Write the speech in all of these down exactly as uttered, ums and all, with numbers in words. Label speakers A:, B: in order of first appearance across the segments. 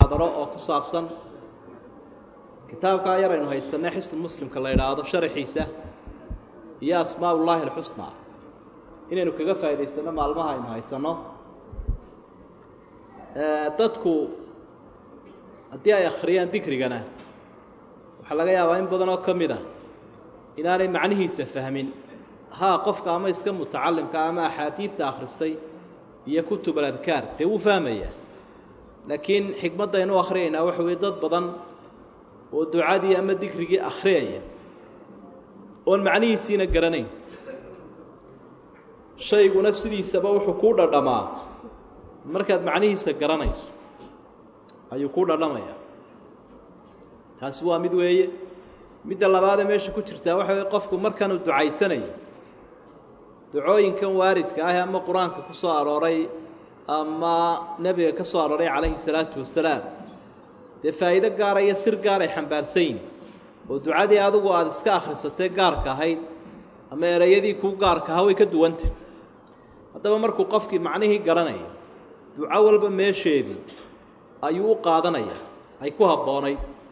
A: محاضرة أو كصابصا كتاب كاير إنه هيستنى حسن المسلم كلا يراد شرح عيسى يا أسماء الله الحسنى إنه كجفا إذا استنى معلومها إنه هيستنى تدكو أدي أي أخريان ذكر جنا وحلاقي أوين بدنا كميدا إن أنا معنيه سفهمين ها قف كأما يسكن متعلم كأما حديث آخرستي هي كتب الأذكار تو فهمية لكن حكمة إنه آخرين أو حويدات بدن والدعاء دي أما ذكر جي آخرية والمعنيه سين الجرانين شيء ونفسي سبب حقوق الدماء مركز معنيه سجرانيس ayuu ku dhalamaya taas waa mid weeye mid labaad meesha ku jirta waxa way qofku markan uu ducaysanayo ducooyinkan waaridka ah ama quraanka ku soo arooray ama nabiga ka soo arooray calayhi salaatu wasalaam de faa'iido gaar ah iyo sir gaar ah xambaarsayn oo ducadii adigu aad iska akhrisatay gaarka ahayd ama erayadii ku gaarka ah way ka duwantay hadaba markuu qofkii macnihii garanayo duca walba meesheedii ayuu qaadanaya ay ku haboonay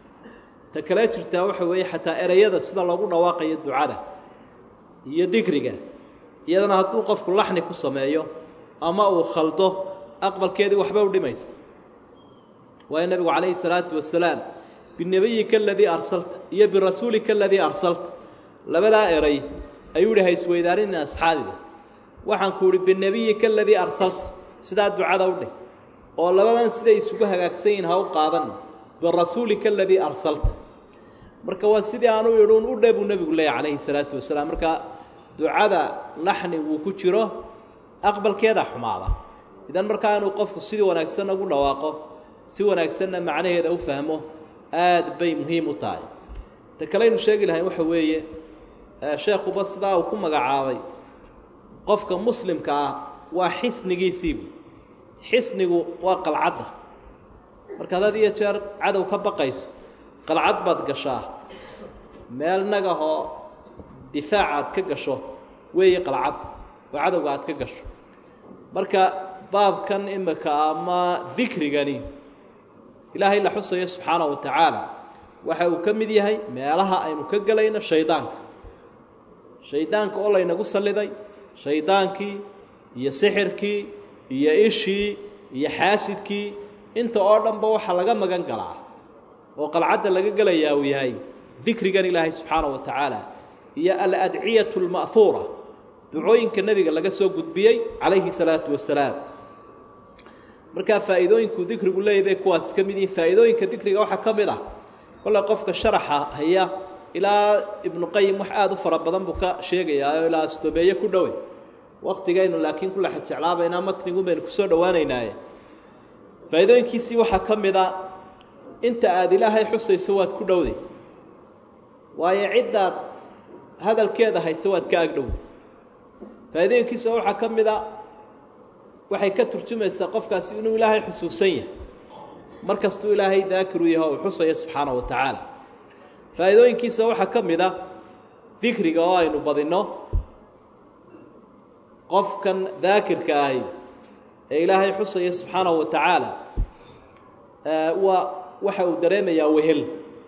A: ta kala jirtaa waxa weeye xataa erayada sida lagu dhawaaqayo ducada iyo dhikriga iyadana hadduu qofku laxni ku sameeyo ama uu khaldo aqbalkeedii waxba u dhimaysa waa nabigu calayhi salaatu wasalaam binabiyika alladii arsalta iyo birasuulika alladii arsalta labada eray ayuu dhahay isweydaarin asxaabiga waxaan ku uri binabiyika alladii arsalta sida ducada u dhig oo labadan sida isugu hagaagsan ha u qaadan birasuulika alladii arsalta marka waa sidii aanu yidhuun u dheebu nabigu leeyahay calayhi salaatu wasalaam marka ducada laxni uu ku jiro aqbalkeeda xumaada idan marka aanu qofku sidii wanaagsan ugu dhawaaqo si wanaagsanna macnaheeda u fahmo aad bay muhiim u tahay ta kale inuu sheegi lahayn waxa weeye sheekhu basda uu ku magacaabay qofka muslimka ah waa xisnigiisii xisnigu waa qalcadda marka dad iyo jeer cadow ka baqayso qalcad baad gashaa meel nagaho difaacaad ka gasho weeye qalcad oo cadowga aad ka gasho marka baabkan imika ama dhikrigani ilaahay la xusayo subxaanahu wa tacaala waxa uu ka mid yahay meelaha aynu ka galayno shaydaanka shaydaanka oo laynagu salliday shaydaankii iyo sixirkii iyo ishii iyo xaasidkii inta oo dhanba waxa laga magan galaa oo qalcadda laga galayaa uu yahay dhikrigan ilaahay subxaanahu wa tacaala iyo al-adciyatu al-ma'thura ducooyinka nabiga laga soo gudbiyay calayhi salaatu wasalaam marka faa'iidooyinku dhikrigu leeyahay kuwaas ka mid yihiin faa'iidooyinka dhikriga waxa ka mid ah kala qofka sharaxa haya ilaa ibn qayyim wax aad u fara badan buu ka sheegayaa ilaa astobeeye ku dhow waqtigaynu laakiin kula xajaclaabayna matnigu been ku soo dhawaanaynaa faa'iidooyinkiisi waxa ka mid ah inta aad ilaahay xusayso waad ku dhowday waayo cidda hadalkeeda hayso waad ka agdhow faa'iidooyinkiisa waxa ka mid ah waxay ka turjumaysaa qofkaasi inuu ilaahay xusuusan yahay markastuu ilaahay daakiru yahay oo xusaya subxaanahu wa tacaala faa'iidooyinkiisa waxa ka mid ah dhikriga oo aynu badino qofkan daakirka ahi ee ilaahay xusaya subxaanahu wa tacaala waa waxa uu dareemayaa wehel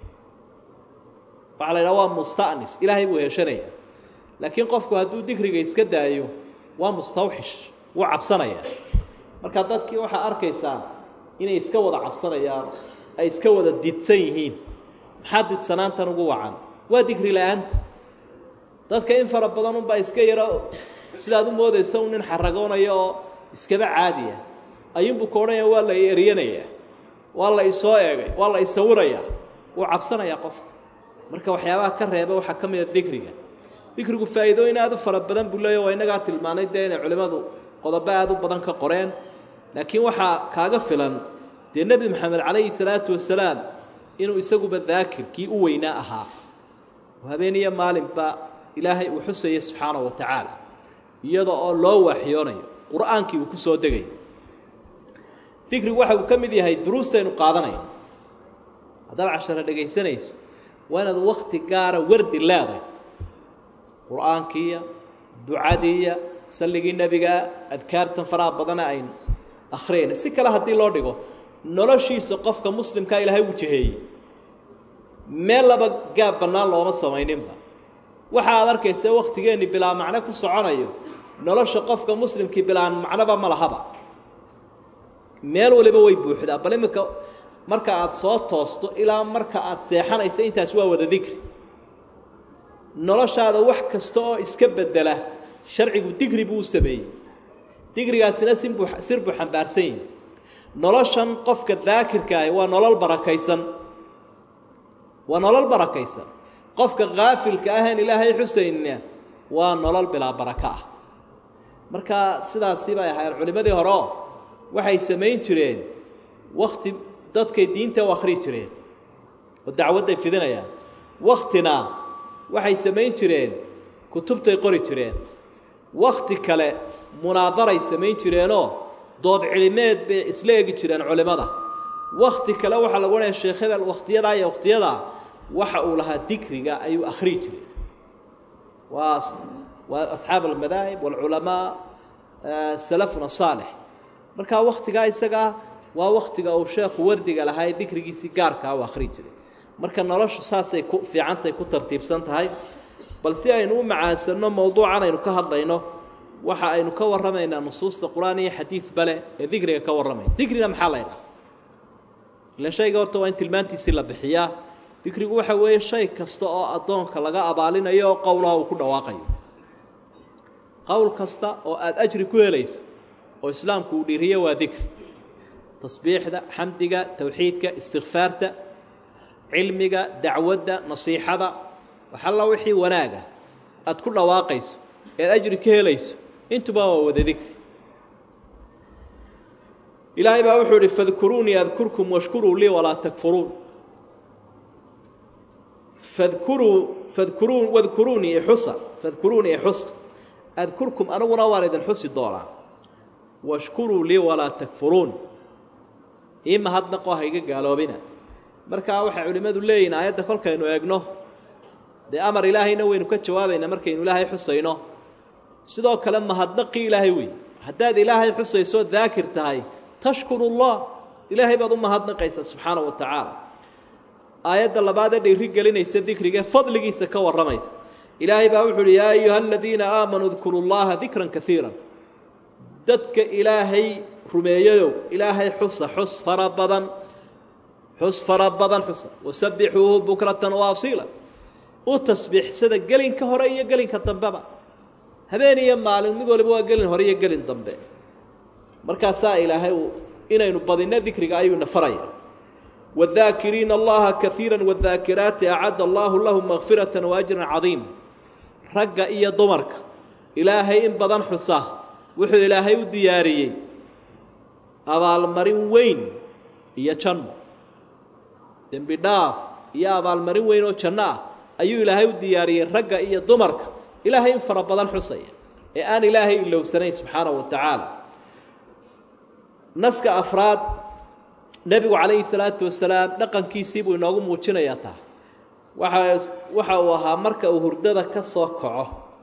A: waxa la yidhaha waa musta'nis ilaahay buu heshanaya laakiin qofku hadduu dhikriga iska daayo waa mustawxish wuu cabsanaya marka dadkii waxaa arkaysaa inay iska wada cabsanayaan ay iska wada didsan yihiin maxaa didsanaantan ugu wacan waa dhikri la'aanta dadka in fara badan unbaa iska yaro sidaad u moodaysa un nin xaragoonayo oo iskaba caadiya ayuunbuu ka odhanaya waa la eryanaya waa la isoo eegay waa la isawiraya wuu cabsanayaa qofka marka waxyaabaha ka reeba waxaa ka mid a dhikriga dhikrigu faa'iidooyin aad u fara badan buu leeyahay waa innagaa tilmaanay dee inay culimmadu qodobo aad u badan ka qoreen laakiin waxaa kaaga filan dee nebi maxamed calayhi salaatu wasalaam inuu isaguba daakirkii u weynaa ahaa oo habeeniyo maalinba ilaahay uu xusayay subxaanahu wa tacaala iyada oo loo waxyoonayo qur'aankii uu ku soo degay dhikrigu waxa uu ka mid yahay duruustaynu qaadanayno haddaad cashara dhegaysanayso waa inaad wakhti gaara wardi leedahay qur'aankiiya ducadiiya salligii nebiga adkaartan faraha badana aynu akhriyayna si kale haddii loo dhigo noloshiisa qofka muslimka ilaahay uu jaheeyey meel laba gaab bannaan looma samayninba waxa aad arkaysa waqtigeeni bilaa macno ku soconayo nolosha qofka muslimkii bilaa macnoba ma lahaba meel waliba way buuxdaa bal imika marka aad soo toosto ilaa marka aad seexanayso intaas waa wada dikri noloshaada wax kasta oo iska bedela sharcigu digri buu sameeyay digrigaasina sir buu xambaarsan yahay noloshan qofka daakirka ah waa nolol barakaysan waa nolol barakaysan qofka qaafilka ah in ilaahay xusaynna waa nolol bilaa baraka ah marka sidaasi bay ahaayeen culimadii hore waxay sameyn jireen waqti dadkay diinta u akhri jireen oo dacwadda fidinayaan waqtina waxay sameyn jireen kutubtay qori jireen waqti kale munaadaray sameyn jireenoo dood cilmiyeed bay isla eegi jireen culimada waqti kale waxa lagu leeyahay sheekh hebel waqtiyada iyo waqtiyada waxa uu lahaa dikriga ayuu akhri jiray waa waa asxaab almadaahib wal ulama salafuna salih marka waqtiga isaga waa waqtiga uu sheekh wardiga lahaa dikrigiisi gaarka ah akhri jiray marka noloshu saasay ku fiicantay ku tartiibsan tahay bal si aynu u macaasano mawduucan aynu ka hadlayno waxa aynu ka warramaynaa nusuusta quraan iyo xadiis bale ee dikriga ka warramay dikriga maxaa la yiraahdaa la shayga horta waa in tilmaantiisi la bixiyaa dikrigu waxa weeye shay kasta oo adoonka laga abaalinayo qowlaha uu ku dhawaaqayo qowl kasta oo aad ajri ku helayso oo islaamku uu dhiriyo waa dikri tasbiixda xamdiga tawxiidka istighfaarta cilmiga dacwadda nasiixada waxa la wixii wanaaga aad ku dhawaaqayso ee ajri ka helayso intuba waa wada dikri ilaahay baa wuxuu yiri fadkuruni adkurkum washkuru li wala takfurun fadkuru fadkurun wadkuruni ihsa fadkuruni ihsa adkurkum anaguna waalidan xusi doona washkuru li wala takfurun ima hadna qoohayga gaaloobina marka waxa culimadu leeyeen aayada kolkaynu eegno de amar ilaahayna waynu ka jawaabayna markaynu ilaahay xusayno sidoo kale ma hadnaqi ilaahay way hadaad ilaahay xusayso daakir tahay tashkurullah ilaahay baad u mahadnaqaysa subhanahu wa ta'ala aayada labaad ee dhiiri gelinaysa dikriga fadligiisa ka waramaysa ilaahay baa wuxuu yaa ayyuhalladheena aamanu dhkurullaha dhikran katiiran dadka ilaahay rumeeyo ilaahay xusa xus farabadan xus farabadan xusa wasabbihuhu bukratan wa asila oo tasbiixsada gelin ka hore iyo gelin ka dambaba habeen iyo maalin mid waliba waa gelin hore iyo gelin dambe markaas ilaahay inaynu badina dikriga ayuu nafaraya wadhaakiriina allaha kathiran wadhaakiraati a'adda allahu lahum maghfiratan wa ajran 'azima ragga iyo dumarka ilaahay in badan xusa wuxuu ilaahay u diyaariyay abaal marin weyn iyo janno dambi dhaaf iyo abaal marin weyn oo janno ah ayuu ilaahay u diyaariyay ragga iyo dumarka ilaahay in fara badan xusaya ee aan ilaahay ilowsanayn subhanahu wa ta'ala naska afraad nabigu calayhi salaatu wasalaam dhaqankiisii buu inoogu muujinayaa taa waxa waxa uu ahaa marka uu hurdada ka soo kaco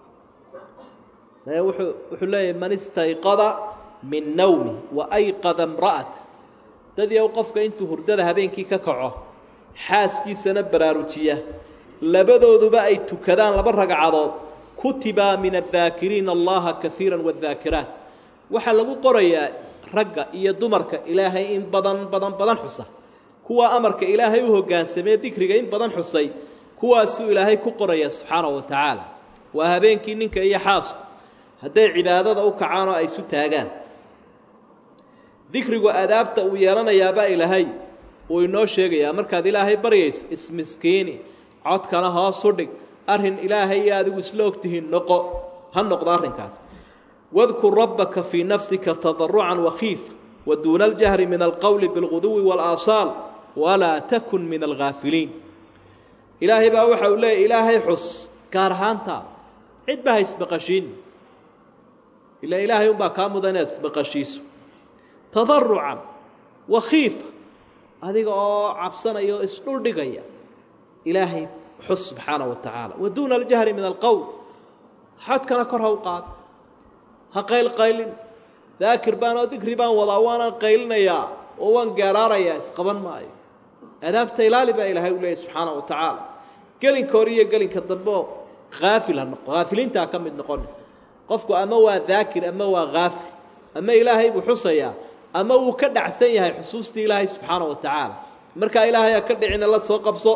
A: ee wuxuu wuxuu leeyahay man istayqada min nawmi wa ayqada imra'at dadii qofka intuu hurdada habeenkii ka kaco xaaskiisana baraarujiya labadooduba ay tukadaan laba ragcadood kutiba min adh-dhaakiriina allaha kathiran wadh-dhaakiraat waxa lagu qorayaa ragga iyo dumarka ilaahay in badan badan badan xusa kuwa amarka ilaahay u hoggaansamay dikriga in badan xusay kuwaas uu ilaahay ku qoraya subhanahu wa ta'ala wa habeenkii ninka iyo xaasku haday cibaadada u kacaan oo ay isu taagaan dikrigu adaabta uu yeelanayaaba ilaahay oo inoo sheegaya markaad ilaahay baryays ismiskiini codkana hoos u dhig arin ilaahay adigu isla ogtihiin noqo han noqdo arinkaas واذكر ربك في نفسك تضرعا وخيفا ودون الجهر من القول بالغدو والآصال ولا تكن من الغافلين إلهي بقى وحا ولا إلهي حس كارهانتا عد بها يسبقشين إلا إلهي بقى كامدنا يسبقشيس تضرعا وخيفا هذه عبسنا يسنور دقيا إلهي حس سبحانه وتعالى ودون الجهر من القول حد كان كره وقاد هقيل قيل ذاكر بان وذكر بان وضعوانا قيلنا يا oo waan gaaraarayaa isqaban maayo adaabta ilaali baa ilaahay u leeyahay subxaanahu wa tacaala gelinka hore iyo gelinka dambe oo haafil ha noqo haafiliintaa ka mid noqon qofku ama waa daakir ama waa haafil ama ilaahay buu xusayaa ama wuu ka dhacsan yahay xusuustii ilaahay subxaanahu wa tacaala markaa ilaahay ha ka dhicina la soo qabso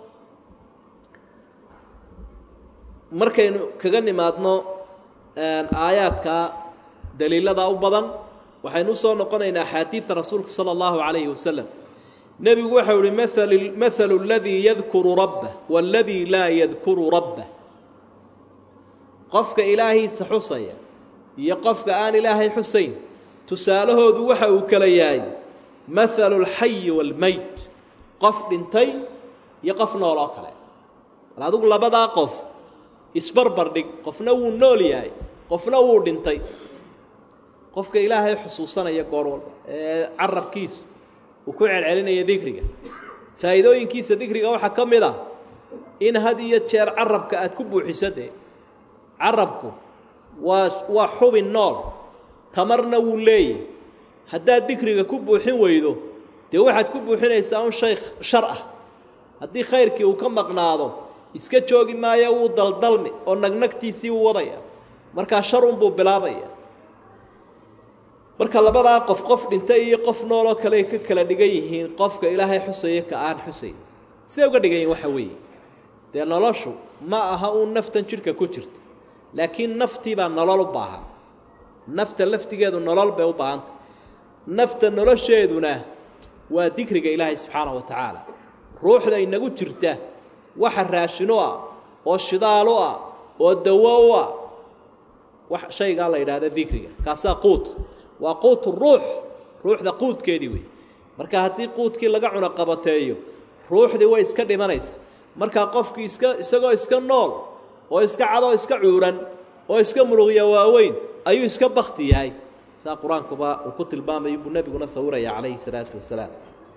A: markaynu kaga nimaadno aayaadka daliilada u badan waxaynu soo noqonaynaa axaadiida rasuulka sala allahu calayhi wasalam nebigu waxau ihi mathalu aladii yadkuru rabbah waaladii laa yadkuru rabbah qofka ilaahiisa xusaya iyo qofka aan ilaahay xusayn tusaalahoodu waxa uu kala yahay mathalu alxayi waalmeyd qof dhintay iyo qof nool oo kale bal adigu labadaa qof isbarbar dhig qofna wuu nool yahay qofna wuu dhintay qofka ilaahay xusuusanaya goor walba ee carabkiisa uu ku celcelinaya dikriga faa'iidooyinkiisa dikriga waxaa ka mid ah in had iyo jeer carabka aad ku buuxisade carabku waa waa xubin nool tamarna wuu leeyahay haddaad dikriga ku buuxin weydo dee waxaad ku buuxinaysaa un shay shar ah haddii khayrkii uu ka maqnaado iska joogi maayo wuu daldalmi oo nagnagtiisii wuu wadaya markaa shar unbuu bilaabaya marka labadaa qof qof dhintay iyo qof nooloo kale ay ka kala dhigan yihiin qofka ilaahay xusaya ka aan xusayn siday uga dhigan yihin waxa weeye dee noloshu ma aha uun naftan jidhka ku jirta laakiin naftii baa nolol u baahan nafta laftigeedu nolol bay u baahantay nafta nolosheeduna waa dikriga ilaahay subxaanahu wa tacaala ruuxda inagu jirta waxa raashino ah oo shidaalo ah oo dawo u ah wax shaygaa la yidhaahda dikriga kaasaa quuta waa quutu ruux ruuxda quudkeedii wey marka haddii quudkii laga cuno qabateeyo ruuxdii way iska dhimanaysa markaa qofkii iska isagoo iska nool oo iska cadoo iska cuuran oo iska muruqya waaweyn ayuu iska bakti yahay saa qur-aankuba uu ku tilmaamayo buu nebiguna sawiraya calayhi salaatu wasalaam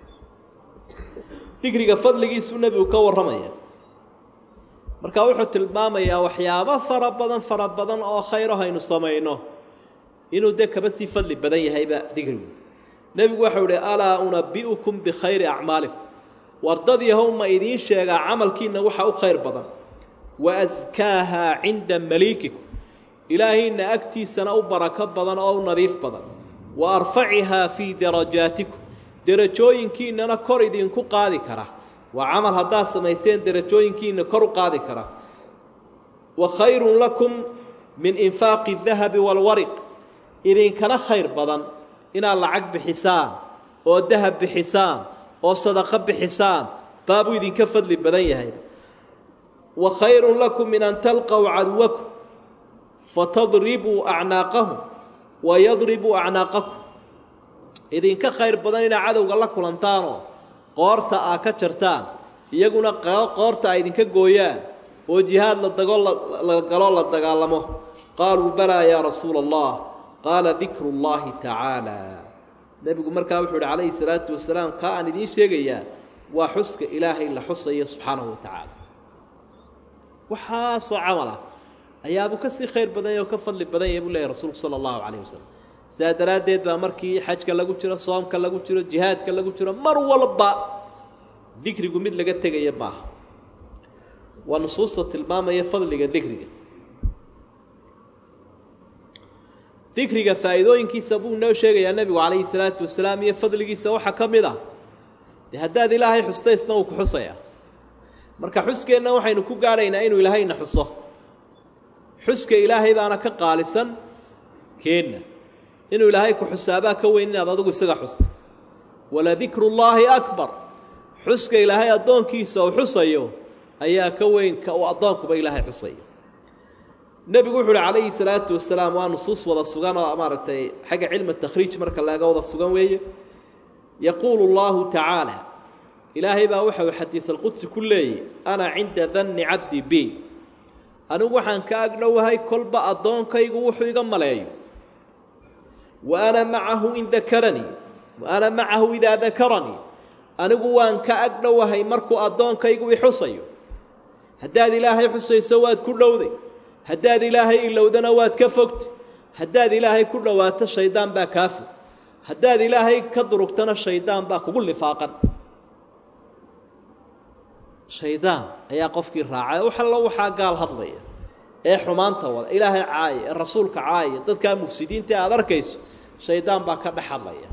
A: dikriga fadligiisuu nebigu ka warramaya marka wuxuu tilmaamayaa waxyaabo fara badan fara badan oo khayro haynu samayno inuu dee kaba sii fadli badan yahayba dikrigu nebigu waxau ihi alaa unabbi'ukum bikhayri acmaalikum wardad yahow ma idiin sheegaa camalkiinna waxa u khayr badan wa askaahaa cinda maliikikum ilaahayna agtiisana u barako badan oo u nadiif badan wa arfacihaa fii darajaatikum derajooyinkiinnana kor idinku qaadi kara waa camal haddaad samayseen derajooyinkiinna kor u qaadi kara wa khayrun lakum min infaaqi dahabi waalwariq idinkana khayr badan inaad lacag bixisaan oo dahab bixisaan oo sadaqo bixisaan baabuu idinka fadli badan yahay wa khayrun lakum min an talqow caduwakum fatadribuu acnaaqahum wa yadribuu acnaaqakum idinka khayr badan inaad cadowga la kulantaanoo qoorta aa ka jartaan iyaguna qoorta a idinka gooyaan oo jihaad la dago la galo la dagaalamo qaaluu balaa yaa rasuula allah qaala dikru llaahi tacaala nebigu markaa wuxuu ihi calayhi salaatu wasalaam kaa aan idiin sheegayaa waa xuska ilaahay la xusayo subxaanahu wa tacaala waxaasoo camal ah ayaabuu ka sii khayr badan yahy oo ka fadli badan yahay buu leeyahy rasuulku sala allahu calayh wasalam sidaa daraaddeed baa markii xajka lagu jiro soomka lagu jiro jihaadka lagu jiro mar walba dikrigu mid laga tegaya maaha waa nusuusta tilmaamaya fadliga dikriga dikriga faa'iidooyinkiisa buu noo sheegayaa nebigu calayhi salaatu wasalaam iyo fadligiisa waxaa ka mid ah dee haddaad ilaahay xustaysna wuu ku xusayaa marka xuskeenna waxaynu ku gaadhaynaa inuu ilaahayna xuso xuska ilaahay baana ka qaalisan keenna inuu ilaahay ku xusaabaa ka weyn inaad adigu isaga xusto waladikrullaahi akbar xuska ilaahay addoonkiisa uu xusayo ayaa ka weyn ka uu addoonkuba ilaahay xusayo nebigu wuxu uhi calayhi salaatu wasalaam waa nusuus wada sugan oo maaragtay xagga cilmi takhriij marka laga wada sugan weeye yaquulu allahu tacaala ilaahay baa waxa uu xadiid alqudsi ku leeyay ana cinda danni cabdi bi anigu waxaan ka agdhowahay kolba addoonkaygu wuxuu iga maleeyo wa ana macahu in dakaranii wa ana macahu idaa dakaranii anigu waan ka agdhowahay markuu addoonkaygu i xusayo haddaad ilaahay xusayso waad ku dhowday haddaad ilaahay ilowdana waad ka fogtay haddaad ilaahay ku dhowaato shaydaan baa kaa fog haddaad ilaahay ka durugtana shaydaan baa kugu lifaaqan shaydaan ayaa qofkii raacay wax alla waxaa gaal hadlaya ee xumaanta wada ilaahay caaya ee rasuulka caaya dadka mufsidiinta aad arkayso shaydaan baa ka dhex hadlaya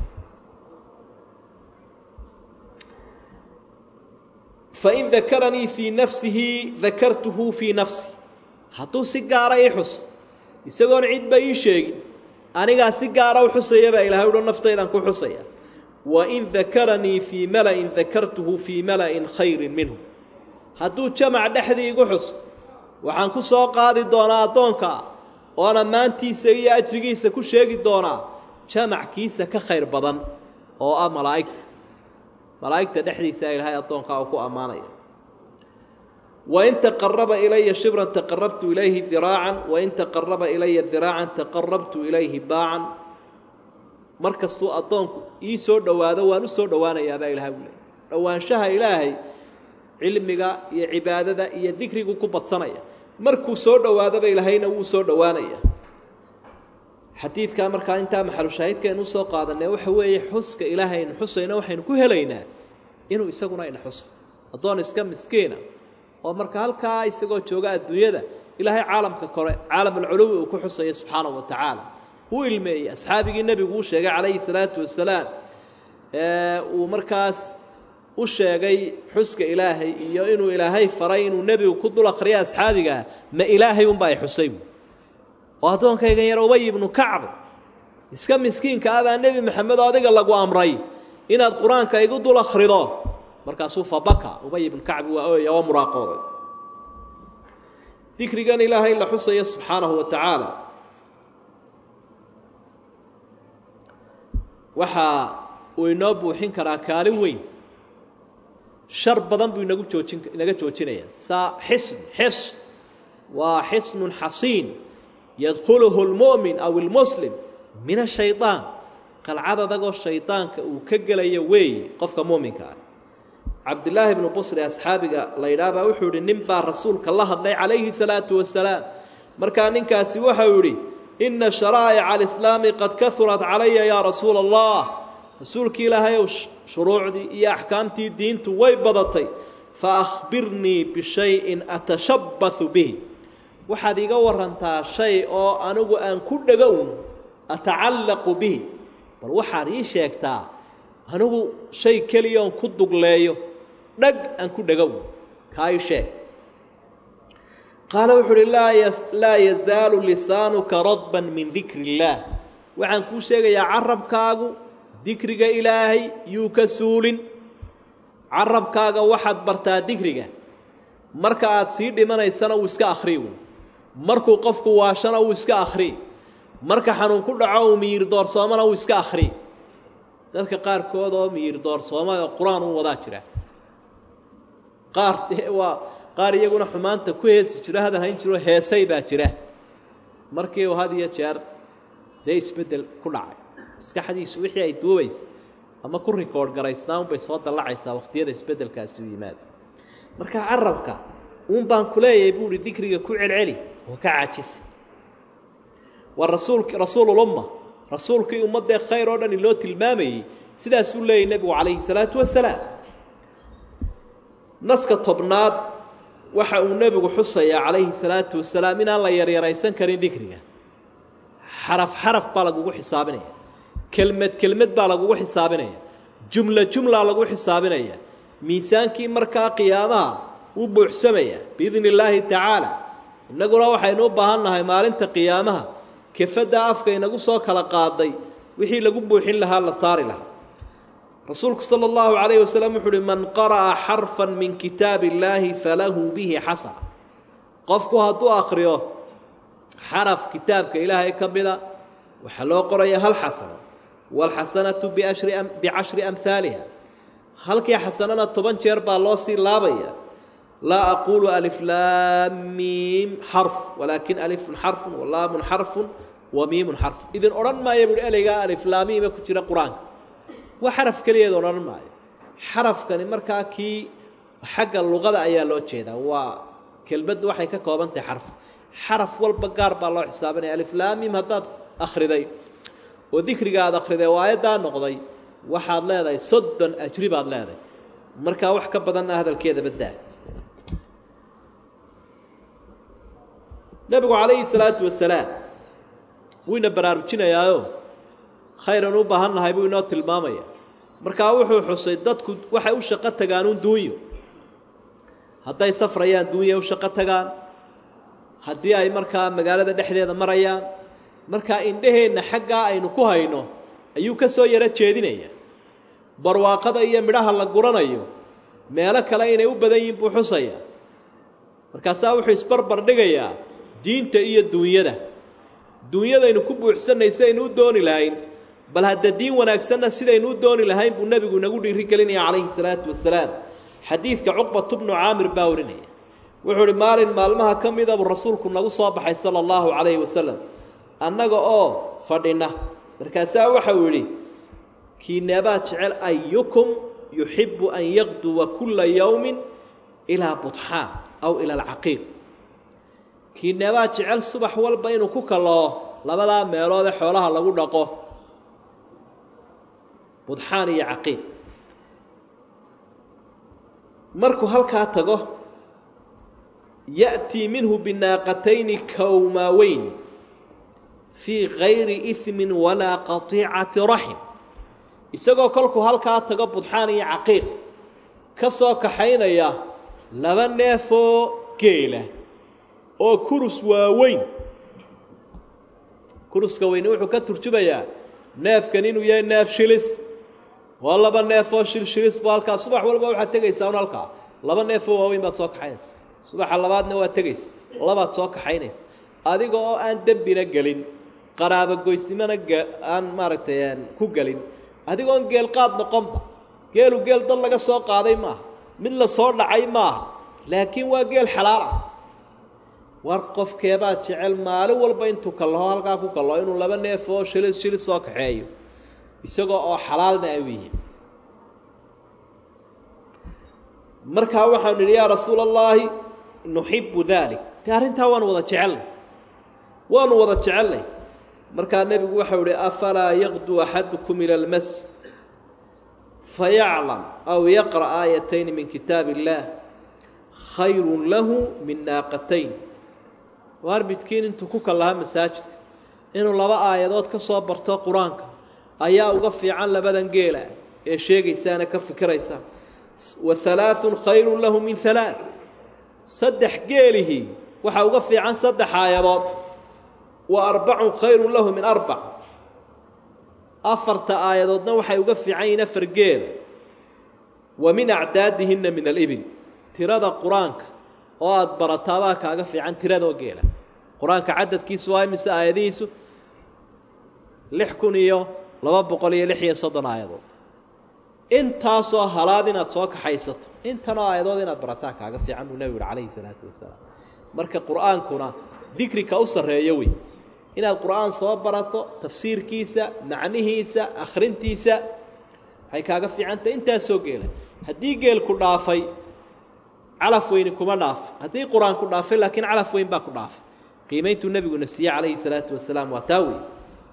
A: فإن ذكرني في نفسه ذكرته في نفسي hadduu si gaara ii xuso isagoon cidba ii sheegin anigaa si gaara u xusaya baa ilaahay udhan naftaydan ku xusaya wain dakaranii fii mala'in dakartuhu fii mala'in khayrin minhu hadduu jamac dhexdii igu xuso waxaan ku soo qaadi doonaa addoonka oon ammaantiisa iyo ajrigiisa ku sheegi doonaa jamackiisa ka khayr badan oo ah malaa'igta malaa'igta dhexdiisa ilaahay addoonka uu ku ammaanaya وإن تقرب إلي شبرا تقربت إليه ذراعا وإن تقرب إلي ذراعا تقربت إليه باعا مركز سوء أطونك إيسو دواذا وانسو دوانا يا أبا إلهي دوان شها إلهي علمك يا عبادة يا ذكرك كبت صنايا مركز سوء دواذا بإلهينا وسو دوانا يا حديث كامر كان انت محل شاهد كأنه سوء قادنا وحوي حسك إلهي حسينا وحين كهلينا إنه يساقنا إن حسن أطون اسكم مسكينا ومركا halka isagoo jooga adduunyada ilaahay caalamka kore caalam al-uluwi uu ku xusay subhanahu wa ta'ala uu ilmeeyay asxaabigii nabigu uu sheegay calayhi salaatu wasalaam ee uu markaas u sheegay xuska ilaahay iyo inuu ilaahay faray inuu nabigu ku dul akhriyo asxaabiga ma ilaahay un baa xusay oo adoonkayga yar Ubay ibn Ka'b iska miskiinka ah nabi maxamed adiga lagu amray inaad quraanka igu dul akhrido markaasuu fabaka Ubay ibn Ka'b waa oo yawa muraaqooday dhikrigan ilaahay la xusay subhanahu wa ta'ala waxa uu inoo buuxin karaa kaalin weyn shar badan buu inagu joojin inaga joojinaya sa hisn his wa hisn hasin yadkhuluhu almu'min aw almuslim min ash-shaytan qalcada dago shaytaanka uu ka galayo weey qofka mu'minka ah عبد الله بن بصري أصحابك الله يرابا وحوري نبا رسولك الله الله عليه الصلاة والسلام مركان كاسي وحوري إن شرائع الإسلام قد كثرت علي يا رسول الله رسولك إلهي شروع دي يا أحكامتي دين توي بضتي فأخبرني بشيء أتشبث به وحد يقول أنت شيء أو أنو أن كل قوم أتعلق به بل وحد يشيكتا أنو شيء كليون كدق ليه دق أن كل قوم كاي شيء قال وحر الله يس لا يزال لسانك رطبا من ذكر الله وعن كل شيء يا عرب كاغو ذكرك إلهي يكسول عرب كاغو واحد برتا ذكرك مركات سيد من يسنا وسك آخرين مركو قفكو واشنا وسك آخرين مرك حنون كل عومير دار صامنا وسك آخرين dadka qaar kood oo miir doorsoomo quraan uu wada jira qaar waa qaar iyaguna xumaanta ku heesi jira hada hayn jiro heesay baa jira markii uu hadiya jeer day isbedel ku dhacay iska xadiis wixii ay duubays ama ku record garaysnaan bay soo dalacaysaa waqtiyada isbedelkaasi u yimaad marka arabka uun baan ku leeyahay buuri dhikriga ku celceli oo ka caajis wa rasuulka rasuulul umma rasuulkii ummadda khayr oo dhan loo tilmaamay sidaas uu leeyahay nabiga calayhi salaatu wasalaam naska tobnaad waxa uu nabigu xusaya calayhi salaatu wasalaam in aan la yaryaraysan karin dhikriga xaraf xaraf baa lagu xisaabinaya kelmad kelmad baa lagu xisaabinaya jumla jumla lagu xisaabinaya miisaankii markaa qiyaamaha uu buuxsamaya biidni illaahi tacaala innaguna waxaynu u baahannahay maalinta qiyaamaha كفدا أفكا إنه سو كلا قاضي وحي لقو بوحين لها لصار لها رسولك صلى الله عليه وسلم يقول من قرأ حرفا من كتاب الله فله به حسنة قفكو هدو آخريو حرف كتابك إلهي كبدا وحلو قرأي هل حسنة والحسنة بعشر, أم بعشر أمثالها هل كي حسننا تبنشير بالله سير لابيا لا أقول ألف لام ميم حرف ولكن ألف حرف ولام حرف وميم حرف إذن أرن ما يقول ألغا ألف لام ميم كتير قرآن وحرف كليه أرن ما حرف كان مركا كي حق اللغة أيا لو تشيدا وكلمة واحد ككوبنت حرف حرف والبقار بالله حسابنا ألف لام ميم هذا آخر ذي oo dikriga aad akhriday oo aayaddaa noqday waxaad leedahay soddon ajri baad leedahay markaa wax ka badanna hadalkeeda baddaa nabigu calayhi salaatu wasalaam wuyna baraarujinayaayo khayran u baahannahay buu inoo tilmaamaya markaa wuxuu xusay dadku waxay u shaqo tagaan uun duunyo hadday safrayaan duunya u shaqo tagaan haddii ay markaa magaalada dhexdeeda marayaan markaa indhaheenna xaggaa aynu ku hayno ayuu ka soo yaro jeedinaya barwaaqada iyo midhaha la guranayo meelo kale inay u badan yihiin buu xusaya markaasaa wuxuu isbarbar dhigayaa diinta iyo duunyada duunyadaynu ku buuxsannay sidaynu u dooni lahayn bal hadda diin wanaagsanna sidaynu u dooni lahayn buu nebigu inagu dhiiri gelinaya calayhi salaatu wasalaam xadiidka cuqbatu bnu caamir baa warinaya wuxuu uhi maalin maalmaha ka mida buu rasuulku nagu soo baxay sala allahu calayhi wasalam annaga oo fadhina markaasaa waxa uu yidhi kiineebaa jecel ayukum yuxibbu an yaqduwa kulla yowmin ilaa budxaan aw ila alcaqiiq kiineebaa jecel subax walba inuu ku kaloo labadaa meelood ee xoolaha lagu dhaqo budxaan iyo caqiiq markuu halkaa tago ya'tii minhu binaaqatayni kawmaaweyn fii kayri ismin walaa qatiicati raxim isagoo kolkuu halkaa tago budxaan iyo caqiiq ka soo kaxaynaya laba neefoo geela oo kurus waaweyn kuruska weyne wuxuu ka turjumayaa neefkan inuu yahay neef shilis waa laba neefoo shilshilis buu halkaa subax walba waxaad tegaysaa un halkaa laba neefoo waaweyn baad soo kaxaynaysa subaxa labaadna waad tegaysa labaad soo kaxaynaysa adiga oo aan dembina gelin qaraabo goysnimona aan maaragtay ku gelin adigoon geel qaad noqonba geelu geel dad laga soo qaaday maaha mid la soo dhacay maaha laakiin waa geel xalaal ah war qofkeebaa jecel maalin walba intuu kallaho halkaa ku kallo inuu laba neef oo shilis shilis soo kaxeeyo isagoo oo xalaalna ay u yihiin markaa waxaanu nidhi yaa rasuula allaahi nuxibu daalik dee arrintaa waanu wada jecellay waanu wada jecellay markaa nebigu waxau ihi afalaa yaqdu axadukum ila almasjid fayaclam aw yaqra' aayatayni min kitaab illaah khayrun lahu min naaqatayn waar midkiin intuu ku kallaha masaajidka inuu laba aayadood ka soo barto qur-aanka ayaa uga fiican labadan geela ee sheegaysaana ka fikiraysa wa halaaثun khayrun lahu min halaaث saddex geelihii waxaa uga fiican saddex aayadood wa arbacun khayrun lahu min arbac afarta aayadoodna waxay uga fiican yihiin afar geela wa min acdaadihinna min alibil tirada qur-aanka oo aada barataabaa kaaga fiican tiradoo geela qur-aanka cadadkiisu waa mise aayadihiisu lix kun iyo laba boqol iyo lix iyo soddon aayadood intaasoo halaad inaad soo kaxaysato intanoo aayadood inaad barataa kaaga fiican buu nebigu uhi calayhi salaatu wasalaam marka qur-aankuna dikrika u sarreeyo wey inaad qur-aan soo barato tafsiirkiisa macnihiisa akhrintiisa waxay kaaga fiicantahay intaasoo geela haddii geelku dhaafay calaf weyni kuma dhaaf haddii qur-aanku dhaafay laakiin calaf weyn baa ku dhaafay qiimayntuu nebiguna siiye calayhi salaatu wasalaam waa taa wey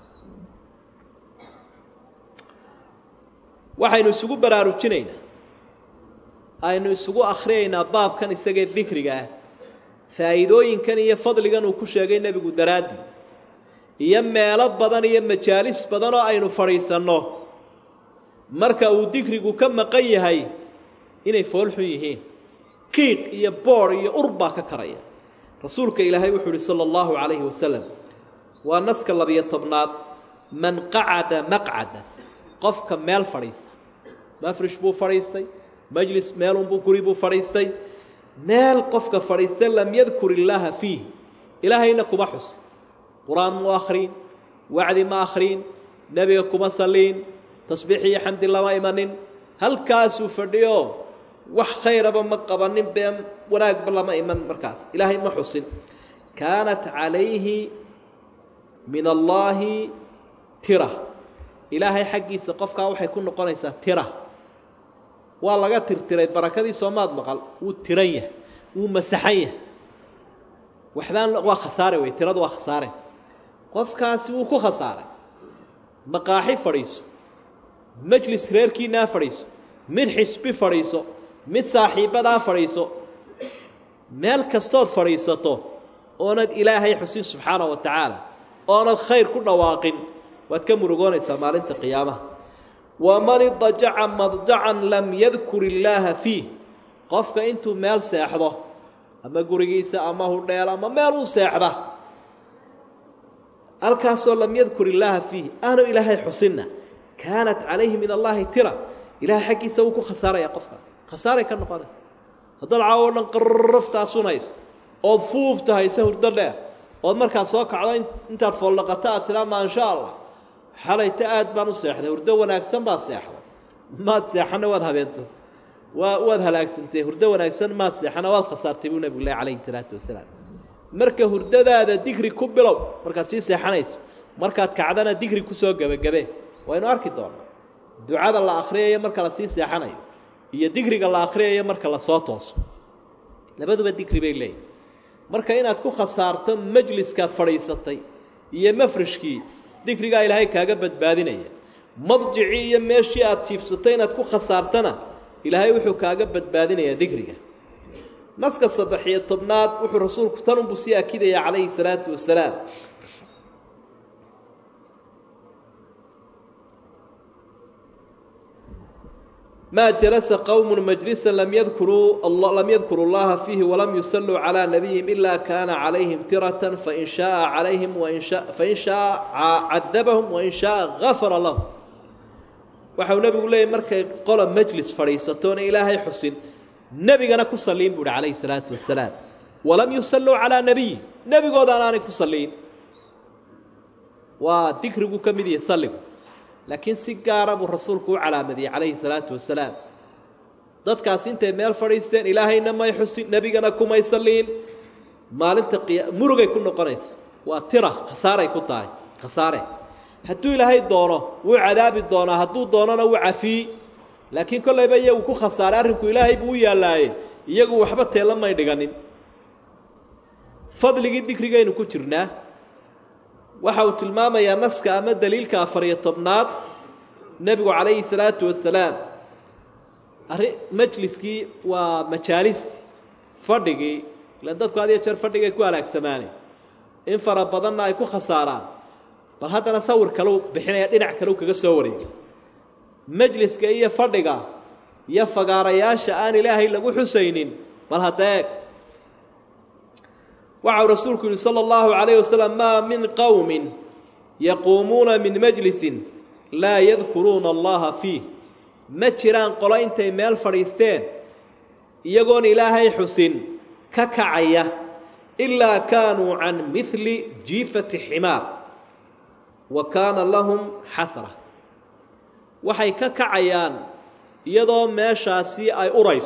A: waxaynu isugu baraarujinaynaa aynu isugu akhriyaynaa baabkan isagee dikriga ah faa'iidooyinkan iyo fadligan uu ku sheegay nebigu daraaddii iyo meelo badan iyo majaalis badan oo aynu fadhiisanno marka uu dikrigu ka maqan yahay inay foolxun yihiin qiiq iyo boodh iyo ur baa ka karaya rasuulka ilaahay wuxuu uhi sala allahu calayhi wasalam waa naska labiyo tobnaad man qacada maqcada qofka meel fadhiista mafrish buu fadhiistay majlis meelunbuu guri buu fadhiistay meel qofka fadhiista lam yadkur illaaha fiih ilaahayna kuma xusin qur-aan mu akhriin wacdi ma akhriin nebiga kuma salliin tasbiix iyo xamdi lama imanin halkaasuu fadhiyo wax khayraba ma qabanin been wanaagba lama iman markaas ilaahay ma xusin kaanat calayhi min allaahi tira ilaahay xaggiisa qofkaa waxay ku noqonaysaa tira waa laga tirtiray barakadii soomaad maqal wuu tiran yahay wuu masaxan yahay waxbaan waa khasaare wey tiradu waa khasaare qofkaasi wuu ku khasaaray maqaaxi fadhiiso majlis reerkiinaa fadhiiso mid xisbi fadhiiso mid saaxiibbadaa fadhiiso meel kastood fadhiisato oonad ilaahay xusin subxaana wa tacaala oonad khayr ku dhawaaqin waad ka murugoonaysaa maalinta qiyaamaha waman idajaca madjacan lam yadkur illaaha fiih qofka intuu meel seexdo ama gurigiisa ama hudheel ama meel uu seexda halkaasoo lam yadkur illaaha fiih aanu ilaahay xusinna kaanat calayhi min allaahi tira ilahay xaggiisa wuu ku khasaaraya qofkaas khasaaray ka noqonaysa haddaad caawo dhan qarraftaasunayso ood fuufta haysa hurdo dheer ood markaad soo kacdo intaad fooldhaqato aad tidhaa maa insha allah xalayta aad baan u seexday hurdo wanaagsan baad seexday maad seexana waad habeentay waa waad halaagsantay hurdo wanaagsan maad seexana waad khasaartay buu nabigu leh calayhi salaatu wasalaam marka hurdadaada digri ku bilow markaad sii seexanayso markaad kacdana digri ku soo gebagabe waynu arki doonaa ducada la akhriyayo marka la sii seexanayo iyo digriga la akhriyayo marka la soo tooso labaduba digri bay leeyihin marka inaad ku khasaarto majliskaad fadhiisatay iyo mafrashkii digrigaa ilaahay kaaga badbaadinaya madjicii iyo meeshii aad jiifsatay inaad ku khasaartana ilaahay wuxuu kaaga badbaadinayaa digriga naska saddex iyo tobnaad wuxuu rasuulku tan unbuu sii akidayaa calayhi salaatu wasalaam ما جلس قوم مجلسا لم يذكروا الله لم يذكروا الله فيه ولم يصلوا على نبيهم إلا كان عليهم ترة فإن شاء عليهم وإن شاء فإن شاء عذبهم وإن شاء غفر لهم. وحو نبي يقول لي مركي قال مجلس فريستون إلهي حسين نبي أنا كصلين بود عليه الصلاة والسلام ولم يصلوا على نبي نبي قال أنا كصلين وذكره كم يدي يصلي laakiin si gaara buu rasuulku u calaamadiyey calayhi salaatu wasalaam dadkaas intay meel fadhiisteen ilaahayna may xusin nebigana kumay salliin maalinta murugay ku noqonaysa waa tira khasaaray ku tahay khasaare hadduu ilaahay doono wuu cadaabi doonaa hadduu doonana wuu cafiyi laakiin kollayba iyagu ku khasaaray arrinku ilaahay buu u yaallaaye iyagu waxba teella may dhiganin fadligii dikrigaynu ku jirnaa waxa uu tilmaamayaa naska ama daliilka afar iyo tobnaad nebigu calayhi salaatu wasalaam arrin majliskii waa majaalisti fadhigii ilaan dadku had iyo jeer fadhigay ku halaagsamaane in fara badanna ay ku khasaaraan bal haddana sawir kaleu bixinaya dhinac kaleu kaga soo wareegay majliska iyo fadhiga iyo fagaarayaasha aan ilaahay lagu xusaynin bal hadda eeg وعو رسولك صلى الله عليه وسلم ما من قوم يقومون من مجلس لا يذكرون الله فيه ما جران قلا انت ميل فريستين يقول إلهي حسين ككعية إلا كانوا عن مثل جيفة حمار وكان لهم حسرة وحي ككعيان يضو ما شاسي أي أريس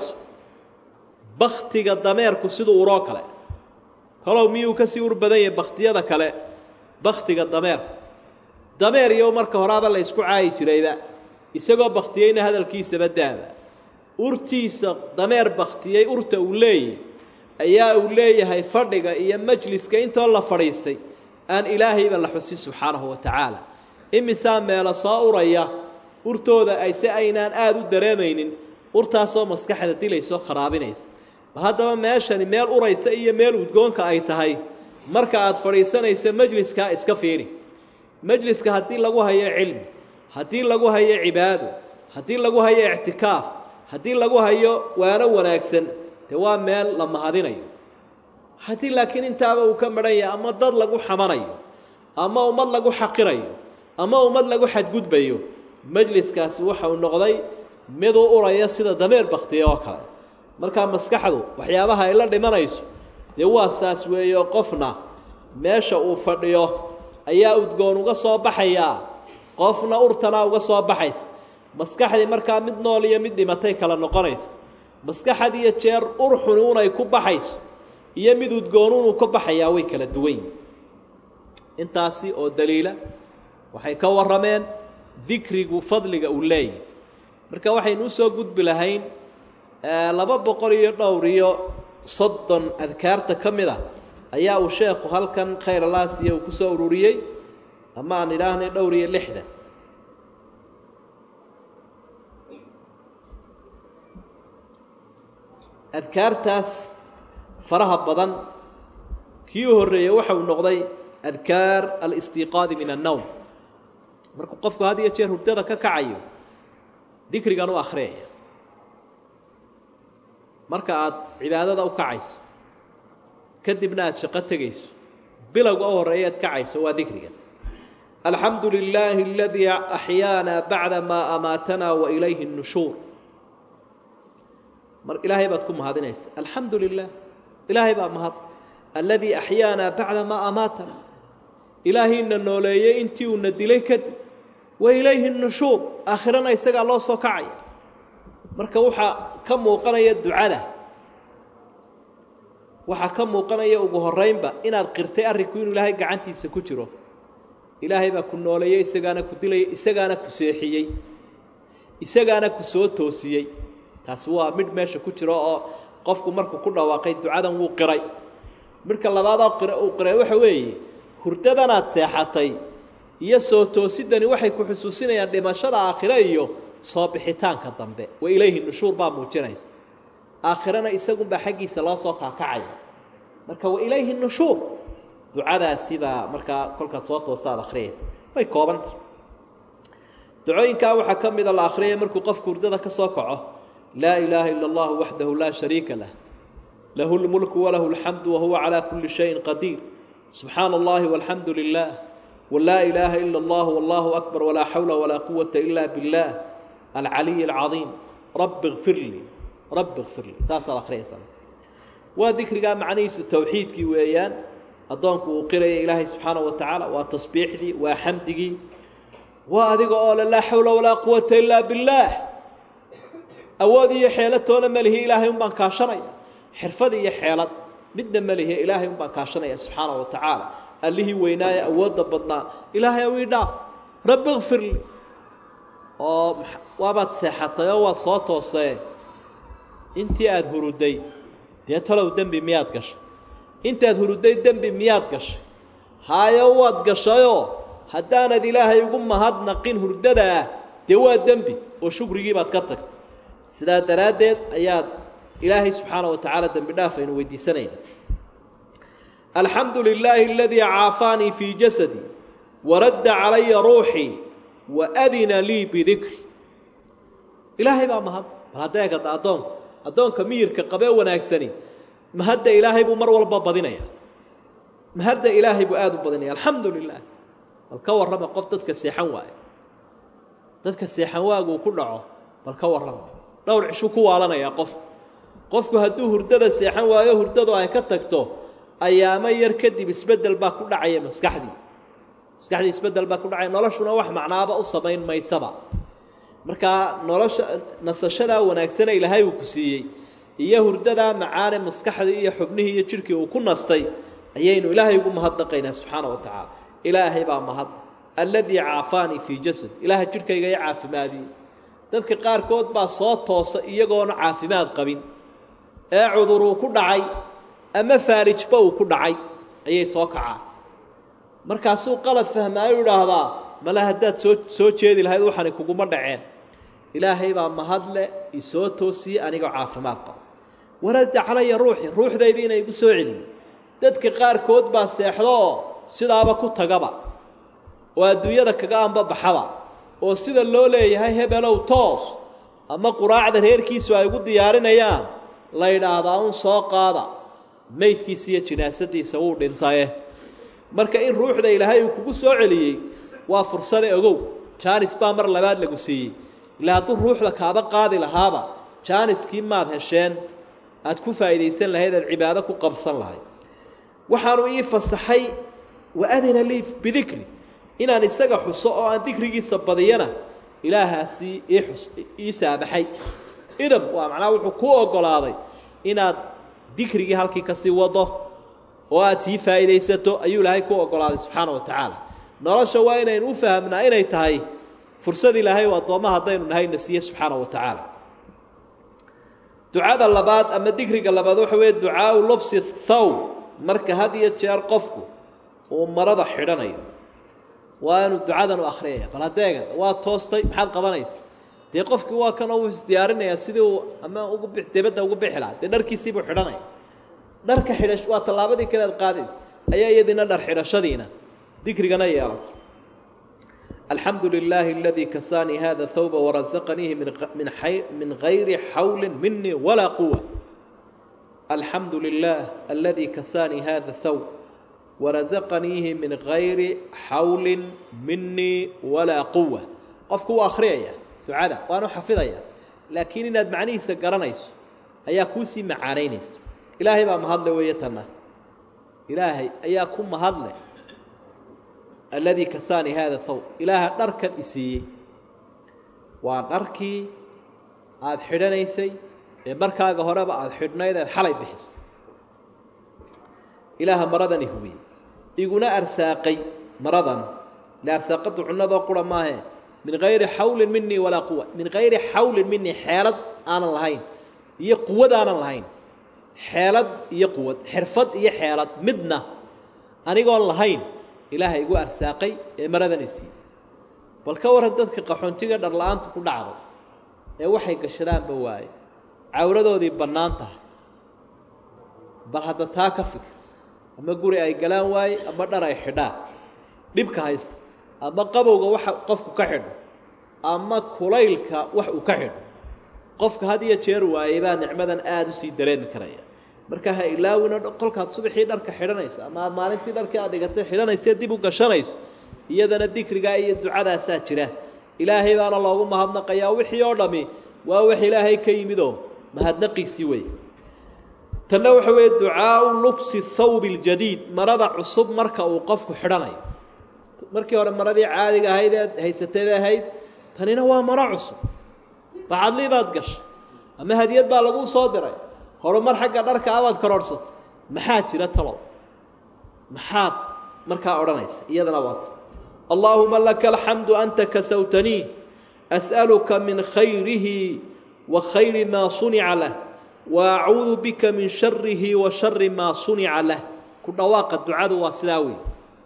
A: بختي الضمير كسيدو أراكله kalow miyuu ka sii ur badan yahay bakhtiyada kale bakhtiga dameer dameer iyo marka horaaba la isku caayi jirayba isagoo bakhtiyeyna hadalkiisaba daaba urtiisa dameer bakhtiyey urta uu leeyahay ayaa uu leeyahay fadhiga iyo majliska intoo la fadhiistay aan ilaahayba la xusin subxaanahu wa tacaala imisaa meelo soo uraya urtooda ay se aynaan aada u dareemaynin urtaasoo maskaxda dilaysoo kharaabinaysa haddaba meeshani meel uraysa iyo meel udgoonka ay tahay marka aad fadhiisanaysa majliska iska fiiri majliska haddii lagu hayo cilmi haddii lagu hayo cibaado haddii lagu hayo ictikaaf haddii lagu hayo waano wanaagsan dee waa meel la mahadinayo haddii laakiin intaaba uu ka madhan yahay ama dad lagu xamanayo ama ummad lagu xaqirayo ama ummad lagu xadgudbayo majliskaasi waxa uu noqday mid u uraya sida dameer baktiye oo kale markaa maskaxdu waxyaabaha ay la dhimanayso dee waa saas weeyo qofna meesha uu fadhiyo ayaa udgoon uga soo baxayaa qofna urtana uga soo baxaysa maskaxdii markaa mid nool iyo mid dhimatay kala noqonaysa maskaxad iyo jeer ur xunuun ay ku baxayso iyo mid udgoonuun uu ka baxayaa way kala duwan intaasi oo daliila waxay ka warrameen dikrigu fadliga uu leeyahay marka waxaynu u soo gudbi lahayn laba boqol iyo dhowr iyo soddon adkaarta ka mid ah ayaa uu sheekhu halkan khayr allaasiya uu ku soo ururiyey ama aan idhaahnay dhowr iyo lixdan adkaartaas faraha badan kii horeeyay waxa uu noqday adkaar al-istiqaad min an-nawm markuu qofku had iyo jeer hurdada ka kacayo dikrigan u akhriyo marka aad cibaadada u kacayso kadibna aad shaqo tagayso bilowga u horeeya aad kacayso waa dikrigan alxamdu lilaahi alladii axyaana bacda maa amaatana wa ilayhi an-nushuur mar ilaahay baad ku mahadinaysa alxamdu lilah ilaahay baa mahad alladii axyaana bacda maa amaatana ilaahayna nooleeyey intii uuna dilay kadib wa ilayhi an-nushuur aakhirana isagaa loo soo kacaya marka waxaa ka muuqanaya ducada waxaa ka muuqanaya ugu horeynba inaad qirtay arrinku inuu ilaahay gacantiisa ku jiro ilaahay baa ku nooleeyey isagaana ku dilay isagaana ku seexiyey isagaana ku soo toosiyey taas waa mid meesha ku jiro oo qofku markuu ku dhawaaqay ducadan wuu qiray marka labaad oo qira uu qiray waxa weeye hurdadanaad seexatay iyo soo toosidani waxay ku xusuusinayaan dhimashada aakhira iyo soo bixitaanka dambe wa ilayhi nushuur baa muujinaysa aakhirana isagu baa xaqiisa loo soo kaakacaya marka wa ilayhi nushuur ducadaasi baa markaa kolkaad soo toosaad akhriyaysa way koobanta ducooyinkaa waxaa ka mida la akhriyay markuu qofku hurdada ka soo kaco laa ilaaha ila allahu waxdahu laa shariika lah lahu lmulku walahu alxamdu wahuwa calaa kulli shayin qadiir subxaana allahi walxamdu lilah walaa ilaaha ila allah wallahu akbar walaa xawla walaa quwata ila billah alcaliy alcadiim rabbi kfir lii rabbi kfir lii saasaad akhriyaysaa waa dikrigaa macnihiisu towxiidkii weeyaan addoonku uu qiraya ilaahay subxaanahu wa tacaala waa tasbiixdii waa xamdigii waa adiga oo le laa xawla walaa quwata ilaa billaah awood iyo xeelatoona ma lihi ilaahay un baan kaashanaya xirfad iyo xeelad midna ma lihi ilaahay un baan kaashanaya subxaanahu wa tacaala allihii weynaaye awoodda badnaa ilaahay ow ii dhaaf rabbi kfir lii oo waabaad seexatay oo waad soo toosee intii aada huruday dee talow dembi miyaad gashay intaad huruday dembi miyaad gashay haayo waad gashayoo haddaanad ilaahay ugu mahadnaqin hurdadaa dee waa dembi oo shukrigii baad ka tagtay sidaa daraaddeed ayaad ilaahay subxaana wa tacaala dembi dhaaf aynu weydiisanayna alxamdu lilaahi aladii caafaanii fii jasadii waradda calaya ruuxii wa adina lii bidikri ilaahay baa mahad bal hadday kada addoonku addoonka miyirka qabee wanaagsani mahadda ilaahay buu mar walba badinaya mahadda ilaahay buu aada u badinaya alxamdu lilah bal ka warrama qof dadka seexan waayo dadka seexan waaguu ku dhaco bal ka warrama dhowr cishu ku waalanaya qofku qofku hadduu hurdada seexan waayo hurdadu ay ka tagto ayaamo yar kadib isbeddel baa ku dhacaya maskaxdii maskaxdii isbeddel baa ku dhacaya noloshuna wax macnaaba u samayn maysaba markaa nolosha nasashadaa wanaagsana ilaahay uu ku siiyey iyo hurdadaa macaane maskaxdii iyo xubnihii iyo jidhkii uu ku nastay ayaynu ilaahay ugu mahadnaqaynaa subxaana wa tacaala ilaahay baa mahad alladii caafaanii fii jasad ilaahay jidhkayga i caafimaadiyey dadka qaarkood baa soo toosa iyagoona caafimaad qabin ee cuduruu ku dhacay ama faarijba uu ku dhacay ayay soo kacaan markaasuu qalad fahmaayo idhaahdaa mala haddaad soo soo jeedi lahayd waxani kuguma dhaceen ilaahay baa mahadle isoo toosiyey anigoo caafimaad qaba waradda calaya ruuxi ruuxdaydii inay igu soo celiyey dadka qaarkood baa seexdooo sidaaba ku tagaba oo adduunyada kaga anbabaxaba oo sida loo leeyahay hebelow toos ama quraacda reerkiisu ay ugu diyaarinayaan la yidhaahdaa un soo qaada maydkiisa iyo jinaasadiisa wuu dhintaye marka in ruuxda ilaahay uu kugu soo celiyey waa fursade ogow jaanis baa mar labaad lagu siiyey ilaa hadduu ruuxda kaaba qaadi lahaaba jaaniskii maad hesheen aad ku faa'iidaysan lahayd aad cibaado ku qabsan lahayd waxaanu ii fasaxay wa adina lii bidikri inaan isaga xuso oo aan dikrigiisa badiyana ilaahaasi ii xus ii saamaxay idab waa macnaha wuxuu kuu oggolaaday inaad dikrigii halkii ka sii wado oo aad sii faa'iidaysato ayuu ilaahay ku oggolaaday subxaana wa tacaala nolosha waa inaynu u fahamnaa inay tahay fursad ilaahay oo addoomma haddaynu nahay na siiye subxaana wa tacaala ducada labaad ama dikriga labaad waxa weeye ducaau lubsi thawb marka had iyo jeer qofku uu marada xidhanayo waa inuu ducadan u akhriyaya bal adeega waa toostay maxaad qabanaysa dee qofkii waa kan uu isdiyaarinayaa sidii uu ama ugu bix dibadda ugu bixi lahaa dee dharkiisii buu xidhanaya dharka xidhash waa tallaabadii kale aad qaadaysa ayaa iyadiina dhar xidhashadiina dikrigana yeelato الحمد لله الذي كساني هذا الثوب ورزقنيه من من حي من غير حول مني ولا قوة الحمد لله الذي كساني هذا الثوب ورزقنيه من غير حول مني ولا قوة قفكوا آخرية دعاء وأنا حفظها لكن إن معني سجرنيس أيا كوسي معانينيس إلهي ما مهضل ويتنا إلهي أيا كم مهضل الذي كساني هذا الثوب إله درك إسي ودركي عاد حدنيسي بركا جهرب عاد حدنا إذا الحلي بحس إله مرضني هوي يقولنا أرساقي مرضا لا أرساقت عنا ذا قرى ما هي من غير حول مني ولا قوة من غير حول مني حالة أنا الهين هي قوة أنا الهين حالة هي قوة حرفت هي حالة مدنا أنا يقول الهين إلهي يقول أرساقي مرضا نسي بل كور هددك قحونتيغا دارلa'aanta ku dhacdo ee waxay gashadaan bawaay cawradoodii banaanta bal hada taa ka fikir ama guri ay galaan waay ama dhar ay xidhaan dibka haysta ama qabowga waxa qofku ka xidho ama kulaylka wax uu ka xidho qofka hadiya jeer waayay baa nicmadan aad u sii dareemi karaya marka ha ilaawina qolkaad subaxii dharka xidhanayso ama maalintii dharkii aad dhigatay xidhanayso dib u gashanayso iyadana dikriga iyo ducadaas jira ilaahay baana loogu mahadnaqayaa wixii oo dhami waa wax ilaahay ka yimido mahadnaqiisi way tan waxa weey ducaa lubsi thawb aljadid marada cusub marka uu qofku xidhanayo markii hore maradii caadiga ahayd haysatay ahayd tanina waa mara cusub baad liibaad gash ama hadiyad baa lagu soo diray horumar xagga dharka aad kororsato maxaa jira talo maxaa marka oranaysa iyadana waa اللهم لك الحمد أنت كسوتني أسألك من خيره وخير ما صنع له وأعوذ بك من شره وشر ما صنع له كل واقع الدعاء واسلاوي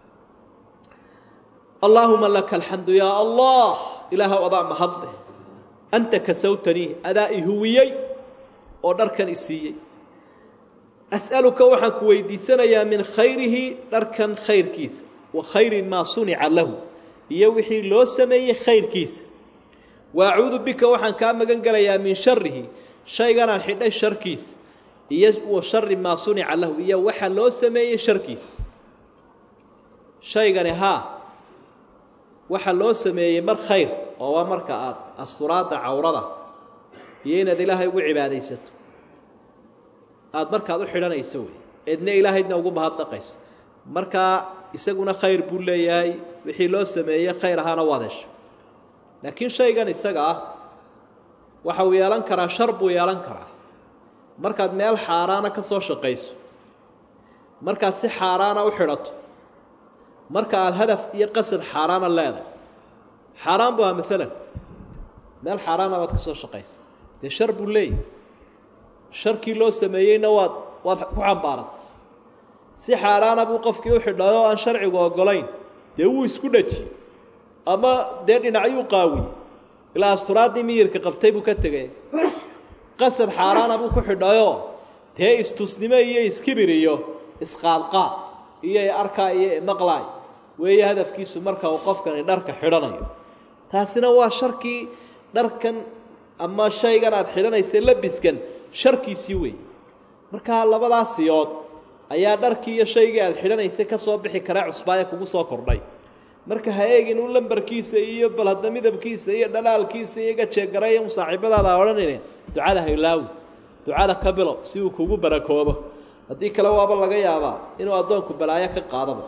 A: اللهم لك الحمد يا الله إله وضع محضه أنت كسوتني أدائي هويي ودركن إسيي أسألك وحن كويدي سنة من خيره دركن خير كيس وخير ما صنع له يوحي لو سمي خير كيس وأعوذ بك وحن كام جنجليا من شره شيء كان حدا الشر كيس وشر ما صنع له يوحي لو سمي شر كيس شيء كان ها وحن لو سمي مر خير أو مر كأر الصراط عورضة يين ذي الله يقول عبادي ست أدمر كذا حلنا يسوي إذن إلهي إذن وجوب هذا قيس مركا isaguna khayr buu leeyahay wixii loo sameeyay khayr ahaana wadash laakiin shaygan isaga ah waxa uu yeelan karaa shar buu yeelan karaa markaad meel xaaraana ka soo shaqeyso markaad si xaaraana u xidhato markaad hadaf iyo qasad xaaraana leedahay xaraan buu midalan meel xaaraana waad ka soo shaqeyso de shar buu leeyahay sharkii loo sameeyayna waad waad ku xambaaratay si xaaraana buu qofkii u xidhayo aan sharcigu ogolayn dee wuu isku dhaji ama dee dhinacyu qaawi ilaa asturaadii miyirka qabtay buu ka tegay qasad xaaraana buu ku xidhayo dee istusnimo iyo iskibir iyo isqaadqaad iyo arkaa iyo maqlaay weeye hadafkiisu marka uu qofkani dharka xidhanayo taasina waa sharkii dharkan ama shaygan aad xidhanaysay labiskan sharkiisii wey marka labadaas siyood ayaa dharkii iyo shaygii aad xidhanaysay ka soo bixi kara cusbaaya kugu soo kordhay marka ha eegin uu lambarkiisa iyo balada midabkiisa iyo dhalaalkiisa iyo gajeegareeyo saaxiibadaada oranine ducada haylaaw ducada ka bilo si uu kugu barakoobo hadii kale waaba laga yaabaa inuu adoonku balaayo ka qaadabo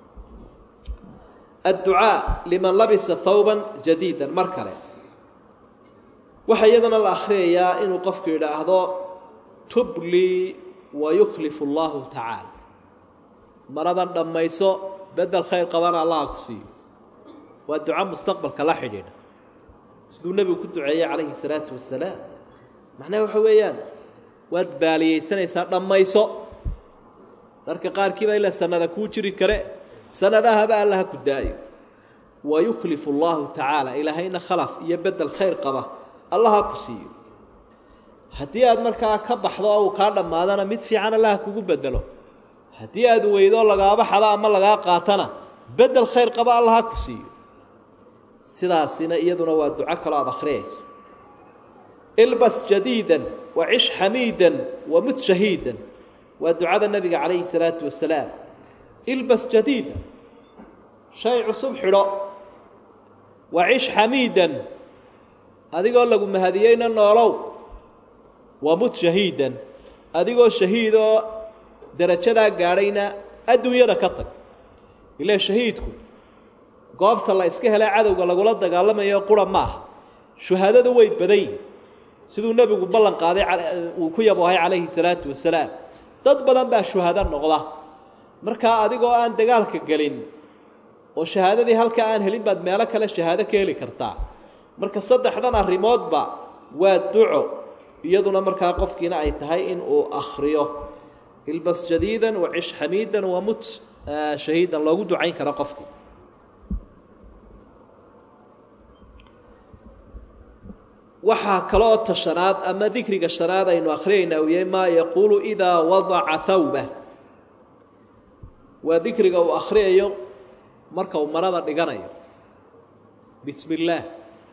A: الدعاء لمن لبس ثوبا جديدا مركله وحيدنا الاخريه انه قفك يراهدو تبلي ويخلف الله تعالى مرضا دميسو بدل خير قبر الله كسي والدعاء مستقبل كلا خيدنا سيدو النبي كنت دعيه عليه الصلاه والسلام معناه waxa weeyaan wad baaliyeysanaysa dhammayso darka qaarkiiba ila sanada ku jiri kare sanadaha ba Allah ku daayo ويخلف الله تعالى الهينا خلف يبدل خير قبه الله كسيه هدي أد مركا كبحضا وكان ما هذا ميت في عنا الله كوجب بدله هدي أد ويدا لقى بحضا أما لقى قاتنا بدل خير قبل الله كسيه سدا سنا يدنا والدعاء كلا ذخريس البس جديدا وعش حميدا ومت شهيدا ودعاء النبي عليه الصلاة والسلام البس جديدا شيء صبح لا وعش حميدا هذه قال لكم هذيين النارو ومت شهيدا هذه قال شهيدا درجة قارينا الدنيا ذكرتك إلا شهيدكم قابت الله إسكه لا عدو قال قلت قال لما يقول معه شهادة ويد بدين سيدو النبي قبلن قاضي وكي أبوهي عليه الصلاة والسلام تضبطن بها الشهادة النقضة مركا أديقوا أن دقالك قلين والشهادة دي هل كأن هلين بعد مالك هلا الشهادة كيلي كرتا مركا صدح لنا الرماد با والدعو يدنا مركا قفكنا أي تهيئن وأخريه البس جديدا وعش حميدا ومت شهيدا الله قدو عينك رقفك waxaa kaloo tashanaad ama dhikriga shanaad aynu akhriyayna wiyay ma yaqulu ida wada'a thawba wa dhikriga uu akhriyayo marka uu marada dhiganayo bismillah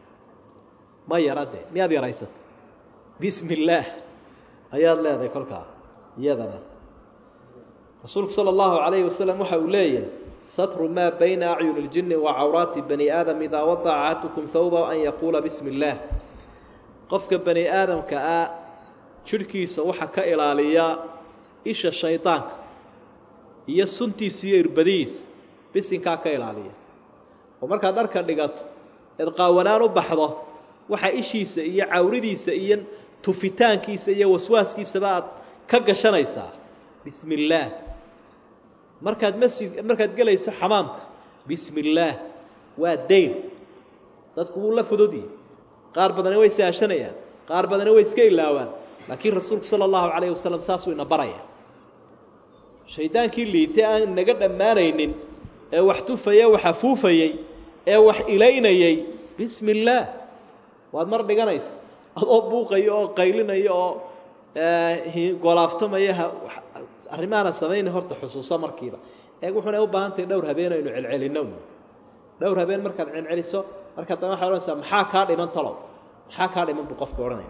A: ma yarade miyaad yaraysat bismillah ayaad leedahay kolka iyadana rasuulku sallallahu alayhi wasallam waxa uu leeyahay satru ma bayna a'yun al-jinn wa awrati bani adam idha wada'atukum thawba an yaqula bismillah qofka bani aadamka ah jirkiisa waxa ka ilaaliya isha shaytaanka iyo suntiisa iyo irbadiisa bisinka ka ilaaliya oo marka darka dhigato id qaawanaan u baxdo waxa ishiisa iyo cawridiisa iyo tufitaankiisa iyo waswaaskiisa baad ka gashanaysa bismillah markaad masjid markaad galayso xamaamka bismillah waa deyn dadku la fududi qaar badan way saashanayaan qaar badan way iska ilaawaan laakiin rasuulku sallallahu alayhi wasallam saasu ina baraya shaydaankii liitay aan naga dhamaanaynin ee wax tufaya waxa fuufayay ee wax ilaynayay bismillah waad mar dhiganaysa adoo buuqayo oo qaylinayo oo ee golaaftamayo arimaana sameeyay horta xusuusa markiiba ee wuxuu u baahan tahay dhowr habeen aynu celcelinno dhowr habeen markaad celceliso marka tan waxa oranaysa maxaa ka dhiman talo maxaa ka dhiman qofka oranaya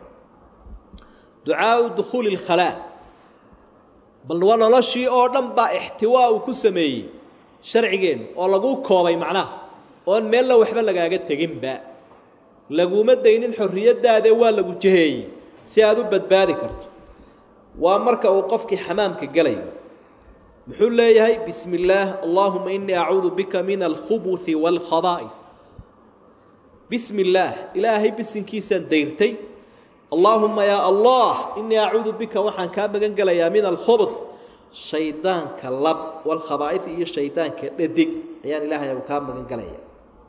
A: ducaa dukhul al-khala bal wala la shay oo dhan ba ihtiwaa uu ku sameeyay sharcigeen oo lagu koobay macnaha oo meel la waxba lagaaga tagin ba laguma deynin xorriyadaada waa lagu jeeyay si aad u badbaadi karto waa marka uu qofkii xamaamka galay muxuu leeyahay bismillaah allahumma inni a'uudu bika min al-khubuthi wal khaba'ith بسم الله إلهي بسنكيسا ديرتي اللهم يا الله إني أعوذ بك وحن كابغن قليا من الخبث شيطان كاللب والخبائث إيا الشيطان كالدق يعني إلهي وكابغن قليا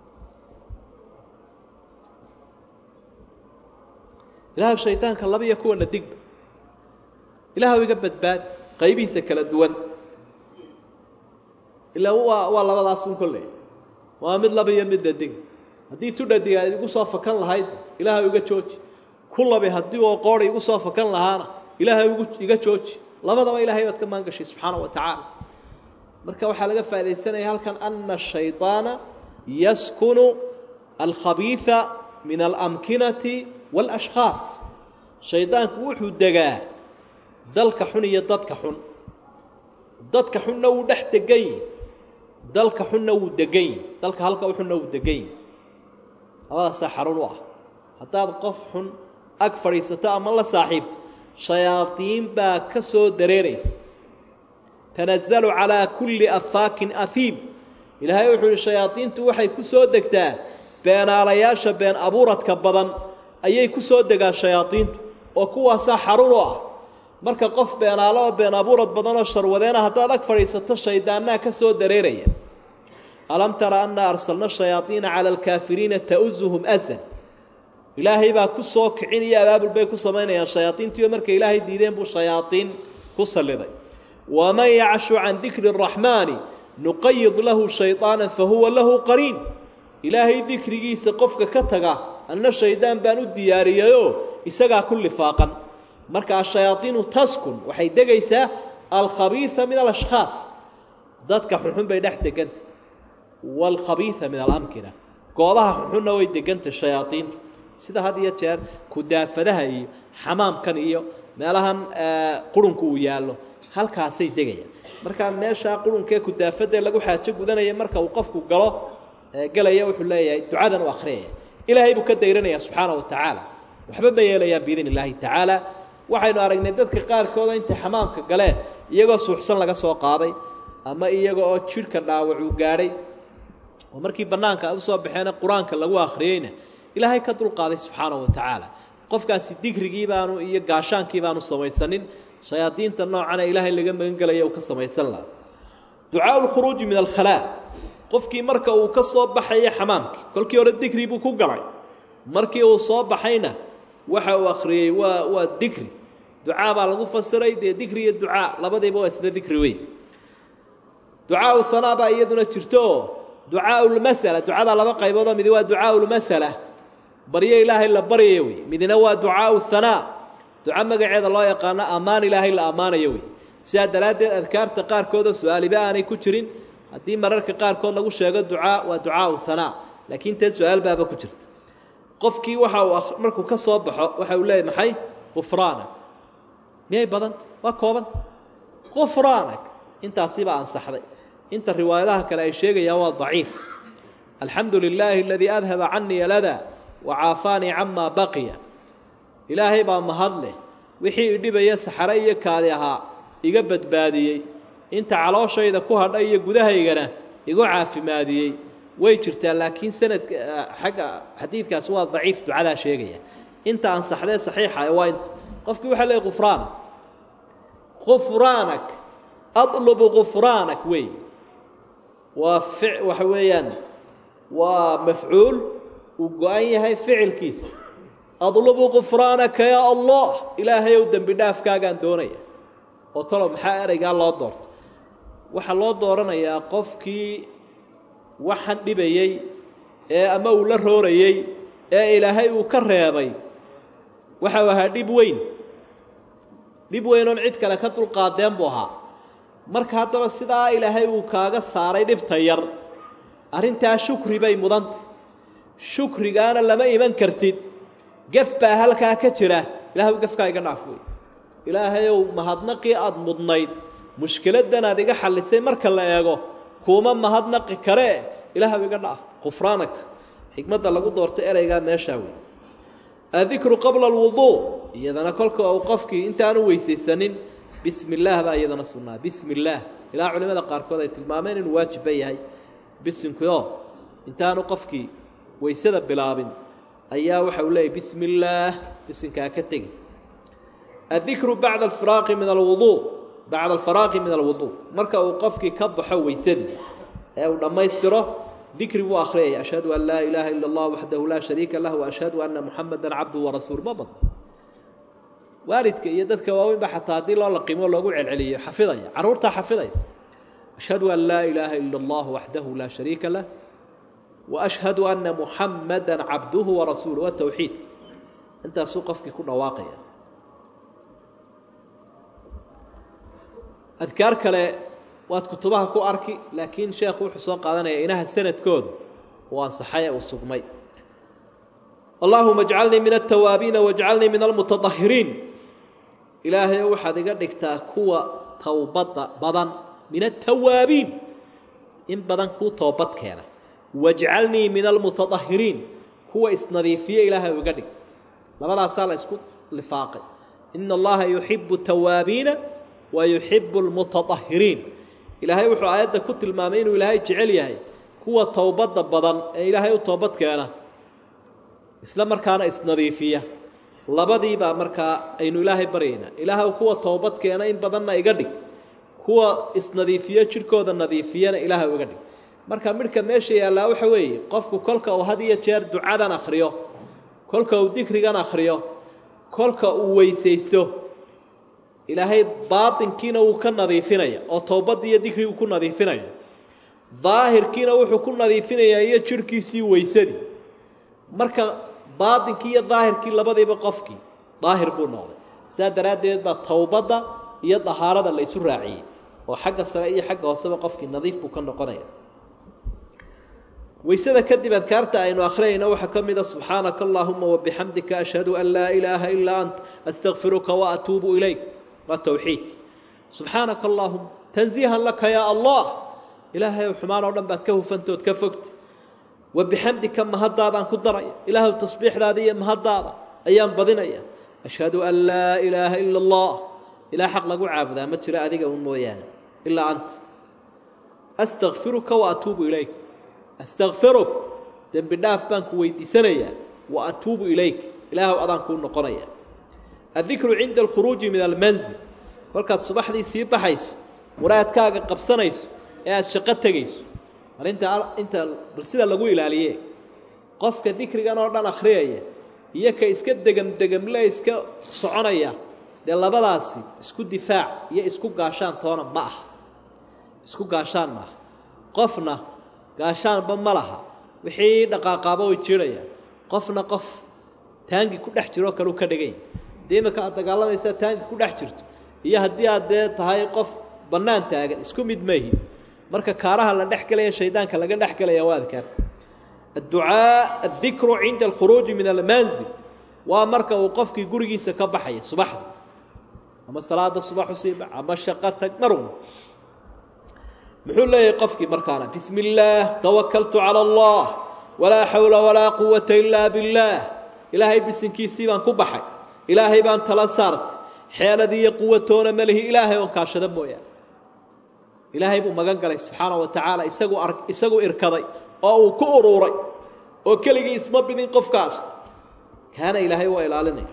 A: إلهي الشيطان كاللب يكون الدق إلهي يقبت باد قيبيسا كالدوان إلا هو والله والله أصلا كله ومد لبي يمد الدق haddii tudhadiga igu soo fakan lahayd ilaahay uga jooji kullabe haddii oo qoor igu soo fakan lahaana ilaahay ugu iga jooji labadaba ilaahay wad ka maangashay subhanahu wa ta'ala marka waxa laga faa'iideysanaya halkan anna shaytaana yaskunu al-khabitha min al-amkinati wal-ashkhas shaytaanku wuxuu dagaa dalka xun iyo dadka xun dadka xunna uu dhex degay dalka xunna uu degay dalka halka xunna uu degay هذا سحر الله حتى قف حن أكثر يستطيع أما الله صاحبته شياطين باكسو دريريس تنزل على كل أفاك أثيم إلى هاي وحول الشياطين توحي كسو دكتا بين علياشا بين أبورة كبضان أي كسو دكا الشياطين وكوا سحر الله مركا قف بين على بين أبورة بضان الشرودين حتى أكثر يستطيع الشيطان كسو دريريس ألم ترى أن أرسلنا الشياطين على الكافرين تؤزهم أزا إلهي با كسو كعين يا باب البي كسمين يا شياطين تيو مركا إلهي ديدين بو الشياطين كسر لذي ومن يعش عن ذكر الرحمن نقيض له شيطانا فهو له قرين إلهي ذكر جيس قفك كتغا anna shaydaan baan u diyaariyayo isagaa ku lifaaqan marka shayaatiinu taskun waxay degaysaa alkhabiitha min alashkhaas dadka xunxun bay dhex deganta walkhabiitha min alamkina goobaha xunxunna way deganta shayaatiin sida had iyo jeer kudaafadaha iyo xamaamkan iyo meelahan qurunku uu yaallo halkaasay degayaan marka meesha qurunkee kudaafada lagu xaajo gudanaya marka uu qofku galo galaya wuxuu leeyahay ducadan u akhriyay ilaahay buu ka dayranaya subxaanahu wa tacaala waxba ma yeelayaa biidin illaahi tacaala waxaynu aragnay dadka qaarkooda inta xamaamka galeen iyagoo suuxsan laga soo qaaday ama iyaga oo jidhka dhaawac uu gaadhay oo markii bannaanka u soo baxeena qur-aanka lagu akhriyeyna ilaahay ka dulqaaday subxaanahu wa tacaala qofkaasi digrigii baanu iyo gaashaankii baanu samaysanin shayaadiinta noocana ilaahay laga magan gelaya uu ka samaysan lahaa ducaa lkhuruuji min alkhalaa qofkii marka uu ka soo baxaya xamaamkii kolkii hore digri buu ku galay markii uu soo baxayna waxa uu akhriyey waa waa digri ducaa baa lagu fasiray dee digri iyo ducaa labadiiba waa isla digri weyn ducaa thanaa baa iyaduna jirto ducaa ulmasala ducada laba qaybood mid waa ducaa ulmasala baryo ilaahay la baryayo wey midna waa ducaa thanaa duca magaceeda loo yaqaano ammaan ilaahay la ammaanayo wey sidaa daraaddeed adkaarta qaarkood oo su-aaliba aanay ku jirin haddii mararka qaarkood lagu sheego ducaa waa ducaa thanaa laakiin teed su-aal baaba ku jirta qofkii waxa uu markuu ka soo baxo waxa uu leeyahay maxay qufraanak miyay badanta waa kooban qufraanak intaasiba ansaxday inta riwaayadaha kale ay sheegayaan waa daciif alxamdu lilaahi aladii adhaba canii lada wacaafaanii camaa baqiya ilaahay baa mahad leh wixii idhibaya saxare iyo kaadi ahaa iga badbaadiyey inta calooshayda ku hadha iyo gudahaygana igu caafimaadiyey way jirtaa laakiin sanadka xagga xadiidkaasi waa daciif ducadaa sheegaya inta ansaxdee saxiixa waa inta qofkii waxaa leeyahy qufraanak qufraanak adlubu qufraanak wey waa fic waxa weeyaan waa mafcuul uu go-an yahay ficilkiisa adlubu qufraanaka yaa allah ilaahayow dembi dhaafkaagaan doonaya oo talo maxaa ereygaa loo doorto waxaa loo dooranayaa qofkii waxaan dhibayey ee ama uu la roorayey ee ilaahay uu ka reebay waxa uu ahaa dhib weyn dhib weynoon cid kale ka dulqaadeen buu ahaa marka haddaba sidaa ilaahay uu kaaga saaray dhibta yar arrintaa shukri bay mudantay shukrigaana lama iman kartid gaf baa halkaa ka jira ilaahay gafkaa iga dhaaf wey ilaahayow mahadnaqii aada mudnayd mushkiladan aad iga xallisay marka la eego kuuma mahadnaqi karee ilaahay iga dhaaf qufraanaka xikmadda lagu doortay ereygaa meeshaa wey adikru qabla alwuduu iyadana kolka uu qofkii intaanu weysaysanin bismi illaah baa iyadana sunnaa bismi illaah ilaa culimada qaarkood ay tilmaameen inuu waajibba yahay bisinkuyo intaanu qofkii weysada bilaabin ayaa waxa uu leeyahy bismi illaah bisinkaa ka tegi adikru bacda alfiraaqi min alwuduu bacda alfaraaqi min alwuduu marka uu qofkii ka baxo weysadii ee uu dhammaystiro dikri buu akhriyaya ashhadu an laa ilaaha ila allah waxdahu laa shariika lah waashhadu anna muxamadan cabduhu warasuul ma bad waalidka iyo dadka waaweyn ba xataa haddii loo laqimo loogu celceliyo xafidaya carruurtaa xafidaysa ashhadu an laa ilaaha ila allah waxdahu laa shariika lah وأشهد أن محمدا عبده ورسوله والتوحيد أنت سوق في كل واقع أذكار كلا واتكتبها كو أركي لكن شيخ وحسوق قادنا إنها السنة كود وانصحايا والسقمي اللهم اجعلني من التوابين واجعلني من المتطهرين إلهي وحد قدك تاكوا توبط بدن من التوابين إن بدن كو توبط كان واجعلني من المتطهرين هو إسنظيفية إلهي وقدك لما لا سال اسكت لفاقي إن الله يحب التوابين ويحب المتطهرين إلهي وحو آيات كنت المامين وإلهي جعل يهي هو توبت بدن إلهي توبت كان إسلام مركانا إسنظيفية لبدي با مركا أين إلهي برينا إلهي هو توبت كان إن بدننا يقدك هو إسنظيفية شركو ذا النظيفية إلهي وقدك marka midka meesha yaala waxa weeye qofku kolka uu hadiya jeer ducadan akhriyo kolka uu dikrigan akhriyo kolka uu weysaysto ilaahay baatinkiina uu ka nadiifinaya oo toobad iyo dikrigu ku nadiifinaya daahirkiina wuxuu ku nadiifinaya iyo jirkiisii weysadii marka baatinkii iyo daahirkii labadiiba qofkii daahir buu noqday sidaa daraaddeed baa towbadda iyo dahaarada la isu raaciyey oo xagga sare iyo xagga hooseba qofkii nadiif buu ka noqonaya waysada kadib adkaarta aynu akhriyayno waxaa ka mid a subxaanaka allaahuma wabixamdika ashhadu an laa ilaaha ilaa ant astaqfiruka wa atuubu ilayk waa towxiidki subxaanaka allaahuma tansiihan laka yaa allah ilaahay xumaan oo dhan baad ka hufantood ka fogta wabixamdika mahaddaadaan ku daraya ilaahu tasbiixdaada iyo mahaddaada ayaan badinaya ashhadu an laa ilaaha ila allah ilaa xaq lagu caabudaa ma jiro adiga un mooyaane ilaa ant astaqfiruka wa atuubu ilayk astaqfiruk dembi dhaaf baan ku weydiisanayaa wa atuubu ilayk ilaahu adaan kuu noqonaya addikru cinda alkhuruuji min almanzil kolkaad subaxdii sii baxayso muraadkaaga qabsanayso ee aad shaqo tegayso arinta inta bal sida lagu ilaaliye qofka dikrigan oo dhan akhriyaya iyo ka iska degam degamle iska soconaya dee labadaasi isku difaac iyo isku gaashaan toona ma aha isku gaashaan ma aha qofna gaashaanba ma laha wixii dhaqaaqaaba way jiraya qofna qof taangi ku dhex jiro kale ka dhigay deemaka aad dagaalamaysaa taangi ku dhex jirto iyo haddii aad dee tahay qof bannaan taagan isku mid maahin marka kaaraha la dhex galaya shaydaanka laga dhex galaya waa adkaarta adducaa addikru cinda alkhuruuji min almanzil waa marka uu qofkii gurigiisa ka baxaya subaxda ama salaada subax usii bax ama shaqo tag marun muxuu leeyahay qofkii markaana bismi illaah tawakaltu cala allah walaa xawla walaa quwata ilaa billaah ilaahay bisinkiisii baan ku baxay ilaahay baan tala saartay xeeladii iyo quwatoona ma lihi ilaahay oon kaashada mooyaan ilaahay buu magan galay subxaana wa tacaala isagu ar isagu irkaday oo uu ku uruuray oo keligii isma bidin qofkaas kaana ilaahay waa ilaalinaya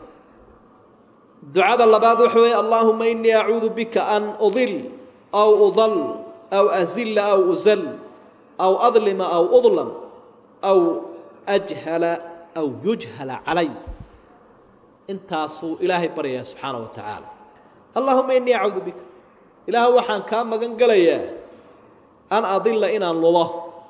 A: ducada labaad waxa weeye allaahuma innii acuudu bika an udil aw udal aw azilla aw uzal aw adlima aw udlam aw ajhala aw yujhala calay intaasuu ilaahay baryayaa subxaana wa tacaala allaahuma innii acuudu bika ilaah waxaan kaa magan galayaa an adilla inaan lumo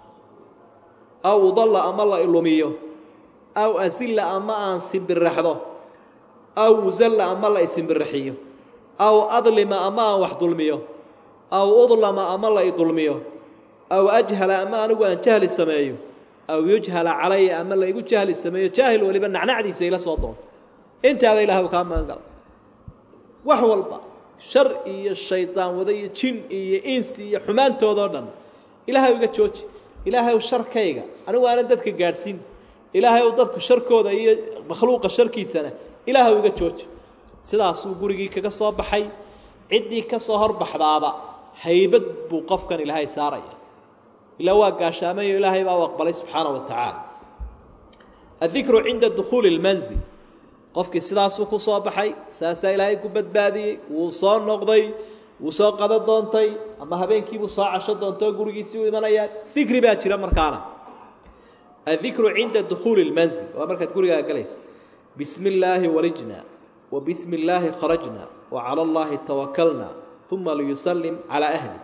A: aw udalla ama la ilumiyo aw asilla ama aan simbiraxdo aw uzalla ama la isimbiraxiyo aw adlima ama aan wax dulmiyo aw udlama ama la idulmiyo aw ajhala ama anigu aan jahli sameeyo aw yujhala calaya ama la igu jahli sameeyo jaahil waliba nacnacdiisa ila soo doonto intaaba ilaahu kaa magan gala wax walba shar iyo shaydaan wada iyo jin iyo insi iyo xumaantoodoo dhan ilaahay uga jooji ilaahay sharkayga anigu aanan dadka gaadhsiin ilaahay dadku sharkooda iyo makhluuqa sharkiisana ilaahay uga jooji sidaasuu gurigii kaga soo baxay ciddii ka soo horbaxdaaba haybad buu qofkan ilaahay saaraya ilaa waa gaashaamayo ilaahay baa u aqbalay subxaana wa tacaala addikru cinda dukhuuli almanzil qofkii sidaasuu ku soo baxay saasaa ilaahay ku badbaadiyey wuu soo noqday wuu soo qado doontay ama habeenkiibuu soo casho doontay oo gurigiisii u imanayaa dikri baa jira markaana addikru cinda dukhuuli almanzil waa markaad gurigaa galayso bismi illaahi walijna wa bismi illaahi kharajna wa cala allaahi tawakalna uma liyusallim calaa ahli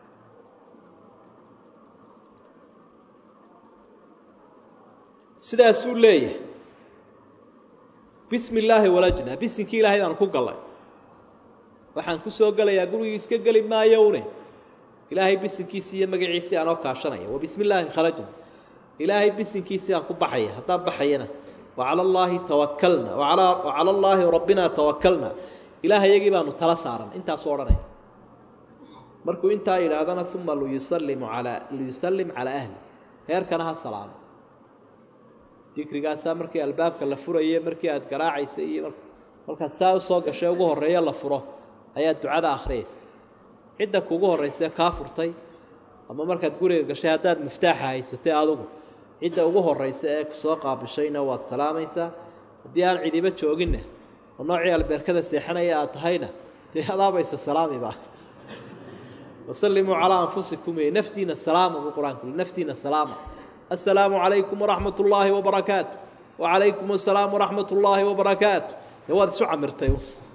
A: sidaasuu leeyahay bismi illaahi walajna bisinkii ilaahay baan ku galay waxaan ku soo galayaa gurigii iska geli maayowne ilaahay bisinkiisii iyo magaciisii aanoo kaashanaya wa bismi illaahi kharajna ilaahay bisinkiisii aan ku baxaya haddaan baxayana wa cala allaahi tawakalna wa cala allaahi rabbina tawakalna ilaahayagii baanu tala saaran intaasuu odhanaya markuu intaa yidhaahdana uma liyusallimu calaa liyusallim calaa ahli reerkana ha salaamo dikrigaasaa markii albaabka la furaye markii aad garaacaysa iyo markaad saa u soo gashay ugu horreeya la furo ayaad ducada akhriyaysa cidda kuugu horraysa kaa furtay ama markaad guriga gashay haddaad miftaaxa haysatay adugu cidda ugu horraysa ee kusoo qaabishayna waad salaamaysaa haddii aan cidiba jooginna oo noocii albeerkada seexanaya aad tahayna dee adaabaysa salaamiba wasallimuu calaa anfusikum iyo naftiina salaama buu qur-aanku yidhi naftiina salaama السلام عليكم ورحمة الله وبركاته وعليكم السلام ورحمة الله وبركاته هذا سو عمرتي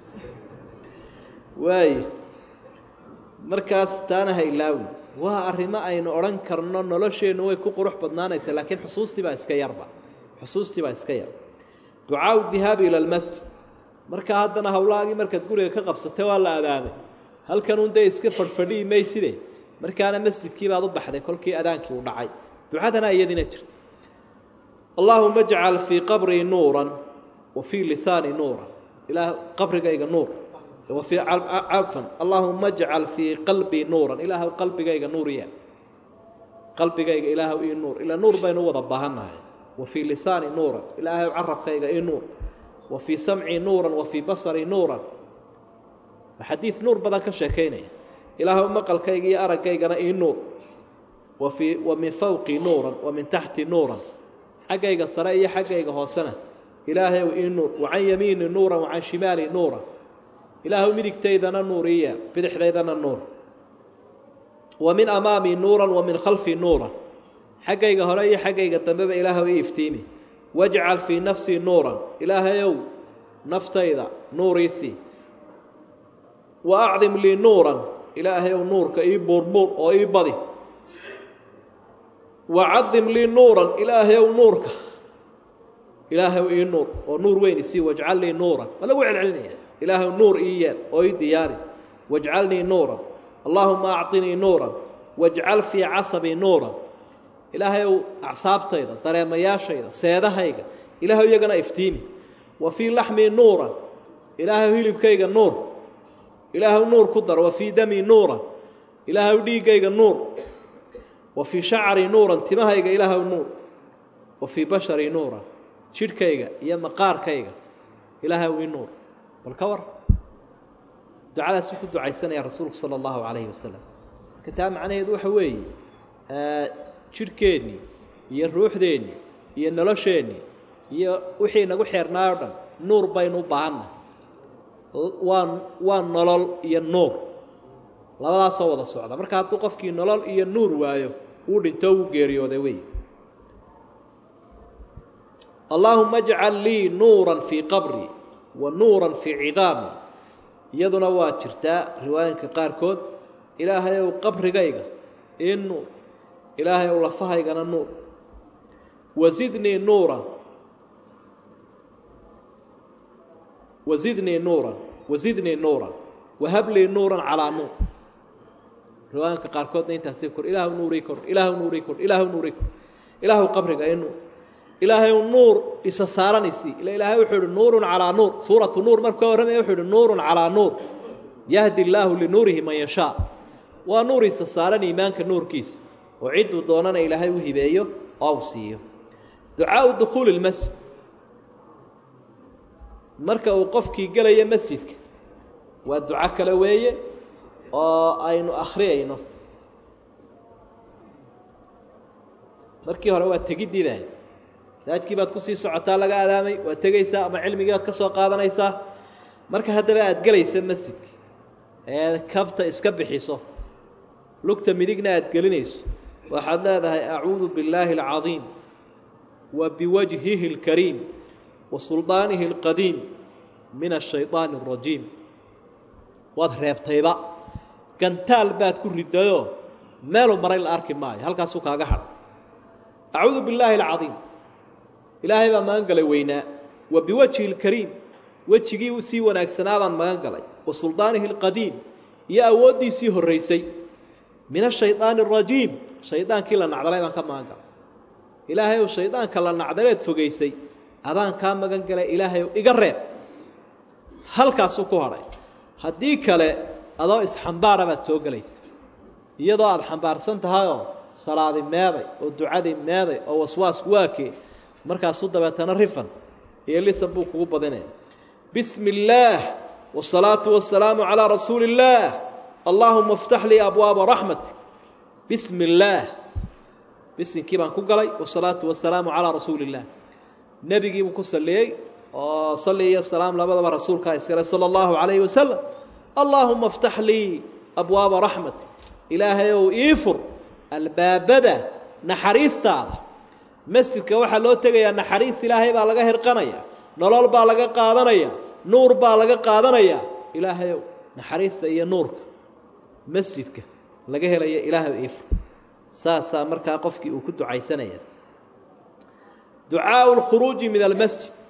A: واي مركز تانا هيلاوي waa arrimo aynu oran karno nolosheenu way ku qurux badnaanaysaa laakiin xusuustii baa iska yarba xusuustii baa iska yar ducaau dhihaabi ila almasjid markaa haddana hawlaagii markaad guriga ka qabsatay waa la adaamay halkan un dee iska fadhfadhiyi mayside markaana masjidkii baad u baxday kolkii adaankii u dhacay ducadana iyadina jirta allaahuma ajcal fii qabrii nuuran wa fii lisaani nuuran ilaah qabrigayga nuur وفي عفوا اللهم اجعل في قلبي نورا إله قلبي نوريا قلبي إله إيه نور إلى نور بين وضبهنا وفي لساني نورا إله عرب إيه نور وفي سمعي نورا وفي بصري نورا حديث نور بدك شكيني إله مقل كي أرى كي إيه نور وفي ومن فوقي نورا ومن تحتي نورا حقيقة السرية حقيقة هو سنة إلهي وإيه نور وعن يميني نورا وعن شمالي نورا إلهي مدكتيدنا نورية بدحريدنا النور ومن أمامي نورا ومن خلفي نورا حقيقة هرية حقيقة تنبب إلهي إفتيمي واجعل في نفسي نورا إلهي يو نفتيدا نوريسي وأعظم لي نورا إلهي يو نور كأي بربور أو أي بضي وعظم لي نورا إلهي يو نورك إلهي يو إيه نور ونور وين يسي واجعل لي نورا ولا وعل علني إله النور إيان أي دياري واجعلني نورا اللهم أعطني نورا واجعل في عصبي نورا إلهي أعصاب تيدا ترى ما ياشيدا سيدا هيدا إلهي يجنا إفتيني وفي لحمي نورا إلهي هيلب كيجا نور إلهي النور قدر وفي دمي نورا إلهي ديجا نور وفي شعري نورا انتما هيجا إلهي النور وفي بشري نورا شير كيجا يا مقار كيجا إلهي النور والكور دعاء سكت دعاء السنة يا رسول صلى الله عليه وسلم كتاب معناه يدوح وي شركيني يا الروح ديني يا النلاشيني يا وحي نقول حيرنا نور بينو بعنا وان وان نلال يا النور لا صوت الصعدة مركز توقف كي نلال يا النور وايو ودي تو جيريو ذوي اللهم اجعل لي نورا في قبري ونورا في عظامي يدنا واترتا روايه كقاركود الهي وقبر غيغا انه الهي ولفهايغنا نور وزدني نورا وزدني نورا وزدني نورا وهب لي نورا على نور روايه كقاركود انت سيكر اله نوريكر اله نوريكر اله نوريكر اله قبرك انه إلهي النور إسسارنسي إلهي وحده نور على نور سورة النور مركو رمي وحده نور على نور يهدي الله لنوره من يشاء ونور إسسارن إيمانك نور كيس وعد دوننا إلهي وهبايه أوصيه دعاء دخول المسجد مركو وقفك قال يا مسجدك والدعاء كلويه أين أخرينه مركي هو التجدي ذا saajkii baad ku sii socotaa laga aadaamay waa tagaysaa ama cilmigaad ka soo qaadanaysaa marka hadaba aad galaysa masjidka ee kabta iska bixiso lugta midigna aad galinayso waxaad leedahay a'uudu billahi al-azim wa biwajhihi al-karim wa sultanihi al-qadim min ash-shaytan ar-rajim wad reebtayba gantaal baad ku ridayo meel maray la arki maayo halkaas uu kaaga xad a'uudu billahi al-azim إلهي بما أنقل وينا وبوجه الكريم وجهي وسي ونأكسنابا ما أنقل وسلطانه القديم يا أودي سيه الرئيسي من الشيطان الرجيم شيطان كلا نعدلي ما كان ما أنقل إلهي والشيطان كلا نعدلت فوقيسي هذا كان ما أنقل إلهي إقرب هل كاسوكو هراي هديك له هذا إسحنبار بتوقليس يضع الحنبار سنتها صلاة ماضي والدعاء ماضي أو وسواس واكي markaas u dabeetana rifan iyo lisan buu kugu badanay bismillaah wasalaatu wasalaamu ala rasuulillaah allahumma iftah li abwaab rahmatik bismillaah bisminkii baan ku galay wasalaatu wasalaamu ala rasuulillaah nabigi buu ku saliyay oo saliya salaam labadaba rasuulka iskale sallallahu alayhi wasallam allahumma iftah li abwaab rahmatik ilaahay oo iifur albaabada naxariistaada مسجدك waxa loo tagayaa naxariis ilaahay baa laga hirqanaya nolol baa laga qaadanaya nuur baa laga qaadanaya ilaahay naxariista iyo nuurka masjidka laga helaya ilaahay if saasa marka qofkii uu ku ducaysanaya ducaa al khuruuj min al masjid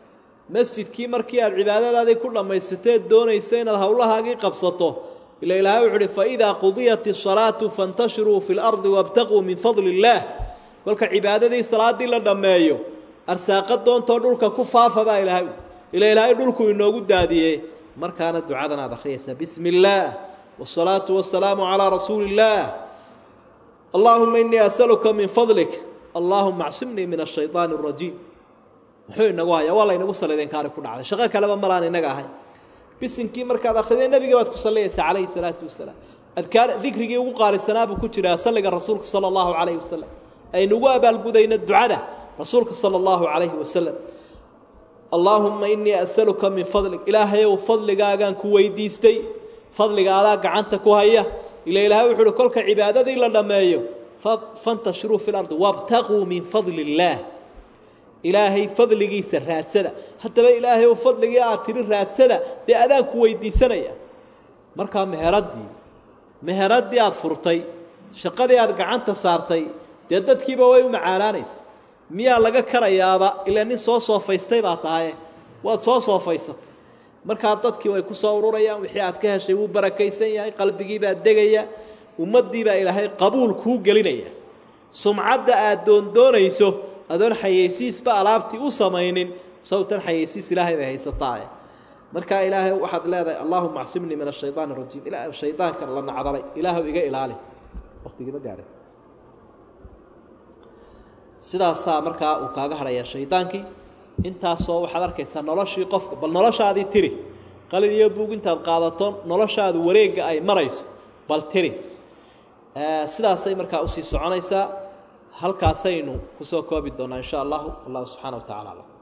A: masjidkii markii aad cibaadadaadii ku dhammaysateed doonaysa inaad howlahaagii qabsato ila ilaahay wuxuu uhi faidaa qudiyat isalaatu fantashiruu fi lardi wabtaquu min fadli illaah kolka cibaadadii salaadii la dhammeeyo arsaaqa doontoo dhulka ku faafa baa ilaahay ila ilaahay dhulku inoogu daadiyey markaana ducadan aad akhriyaysaa bismi illaah wasalaatu wasalaamu calaa rasuuli illaah allaahuma innii asaluka min fadlik allaahuma acsimnii min ashaydaani arajiim muxuu inagu hayaa waa laynagu salideen kaari ku dhacday shaqo kaleba malaan inaga ahay bisinkii markaad akhriday nebiga baad ku sallayaysaa calayhi salaatu wasalaam adkaar dikrigii ugu qaalisanaa buu ku jiraa salliga rasuulka sala allahu calayhi wasalam aynugu abaalgudayna ducada rasuulka sala allahu calayhi wasalam allaahumma innii asaluka min fadlik ilaahayow fadligaagaan ku weydiistay fadliga adaa gacanta ku haya ila ilaahay wuxuu uhi kolka cibaadadii la dhammeeyo fantashiruu fi lardi wabtaquu min fadli illaah ilaahay fadligiisa raadsada haddaba ilaahay oo fadligii aad tiri raadsada dee adaan ku weydiisanaya markaa meheraddii meheraddii aad furtay shaqadii aad gacanta saartay dee dadkiiba way u macaanaanaysa miyaa laga karayaaba ilaa nin soo soofaystay baa tahaye waad soo soofaysatay markaa dadkii way ku soo ururayaan wixii aad ka heshay wuu barakaysan yahay qalbigii baa degaya ummaddii baa ilaahay qabuul kuu gelinaya sumcadda aad doondoonayso adoon xayeysiisba alaabtii u samaynin sawtan xayeysiis ilaahay bay haysataaye markaa ilaahay waxaad leedahay allaahuma acsimnii min ashaydaani arajiim ilaa shaydaanka la nacdalay ilaahu iga ilaali waqtigii ma gaadhay sidaasaa markaa uu kaaga hadhayaa shaydaankii intaasoo waxaad arkaysaa noloshii qofka bal noloshaadii tiri qalin iyo buug intaad qaadato noloshaadu wareegga ay marayso bal tiri sidaasay markaa usii soconaysaa halkaasaynu kusoo koobi doonaa insha allahu wallahu subxaana wa tacala aclam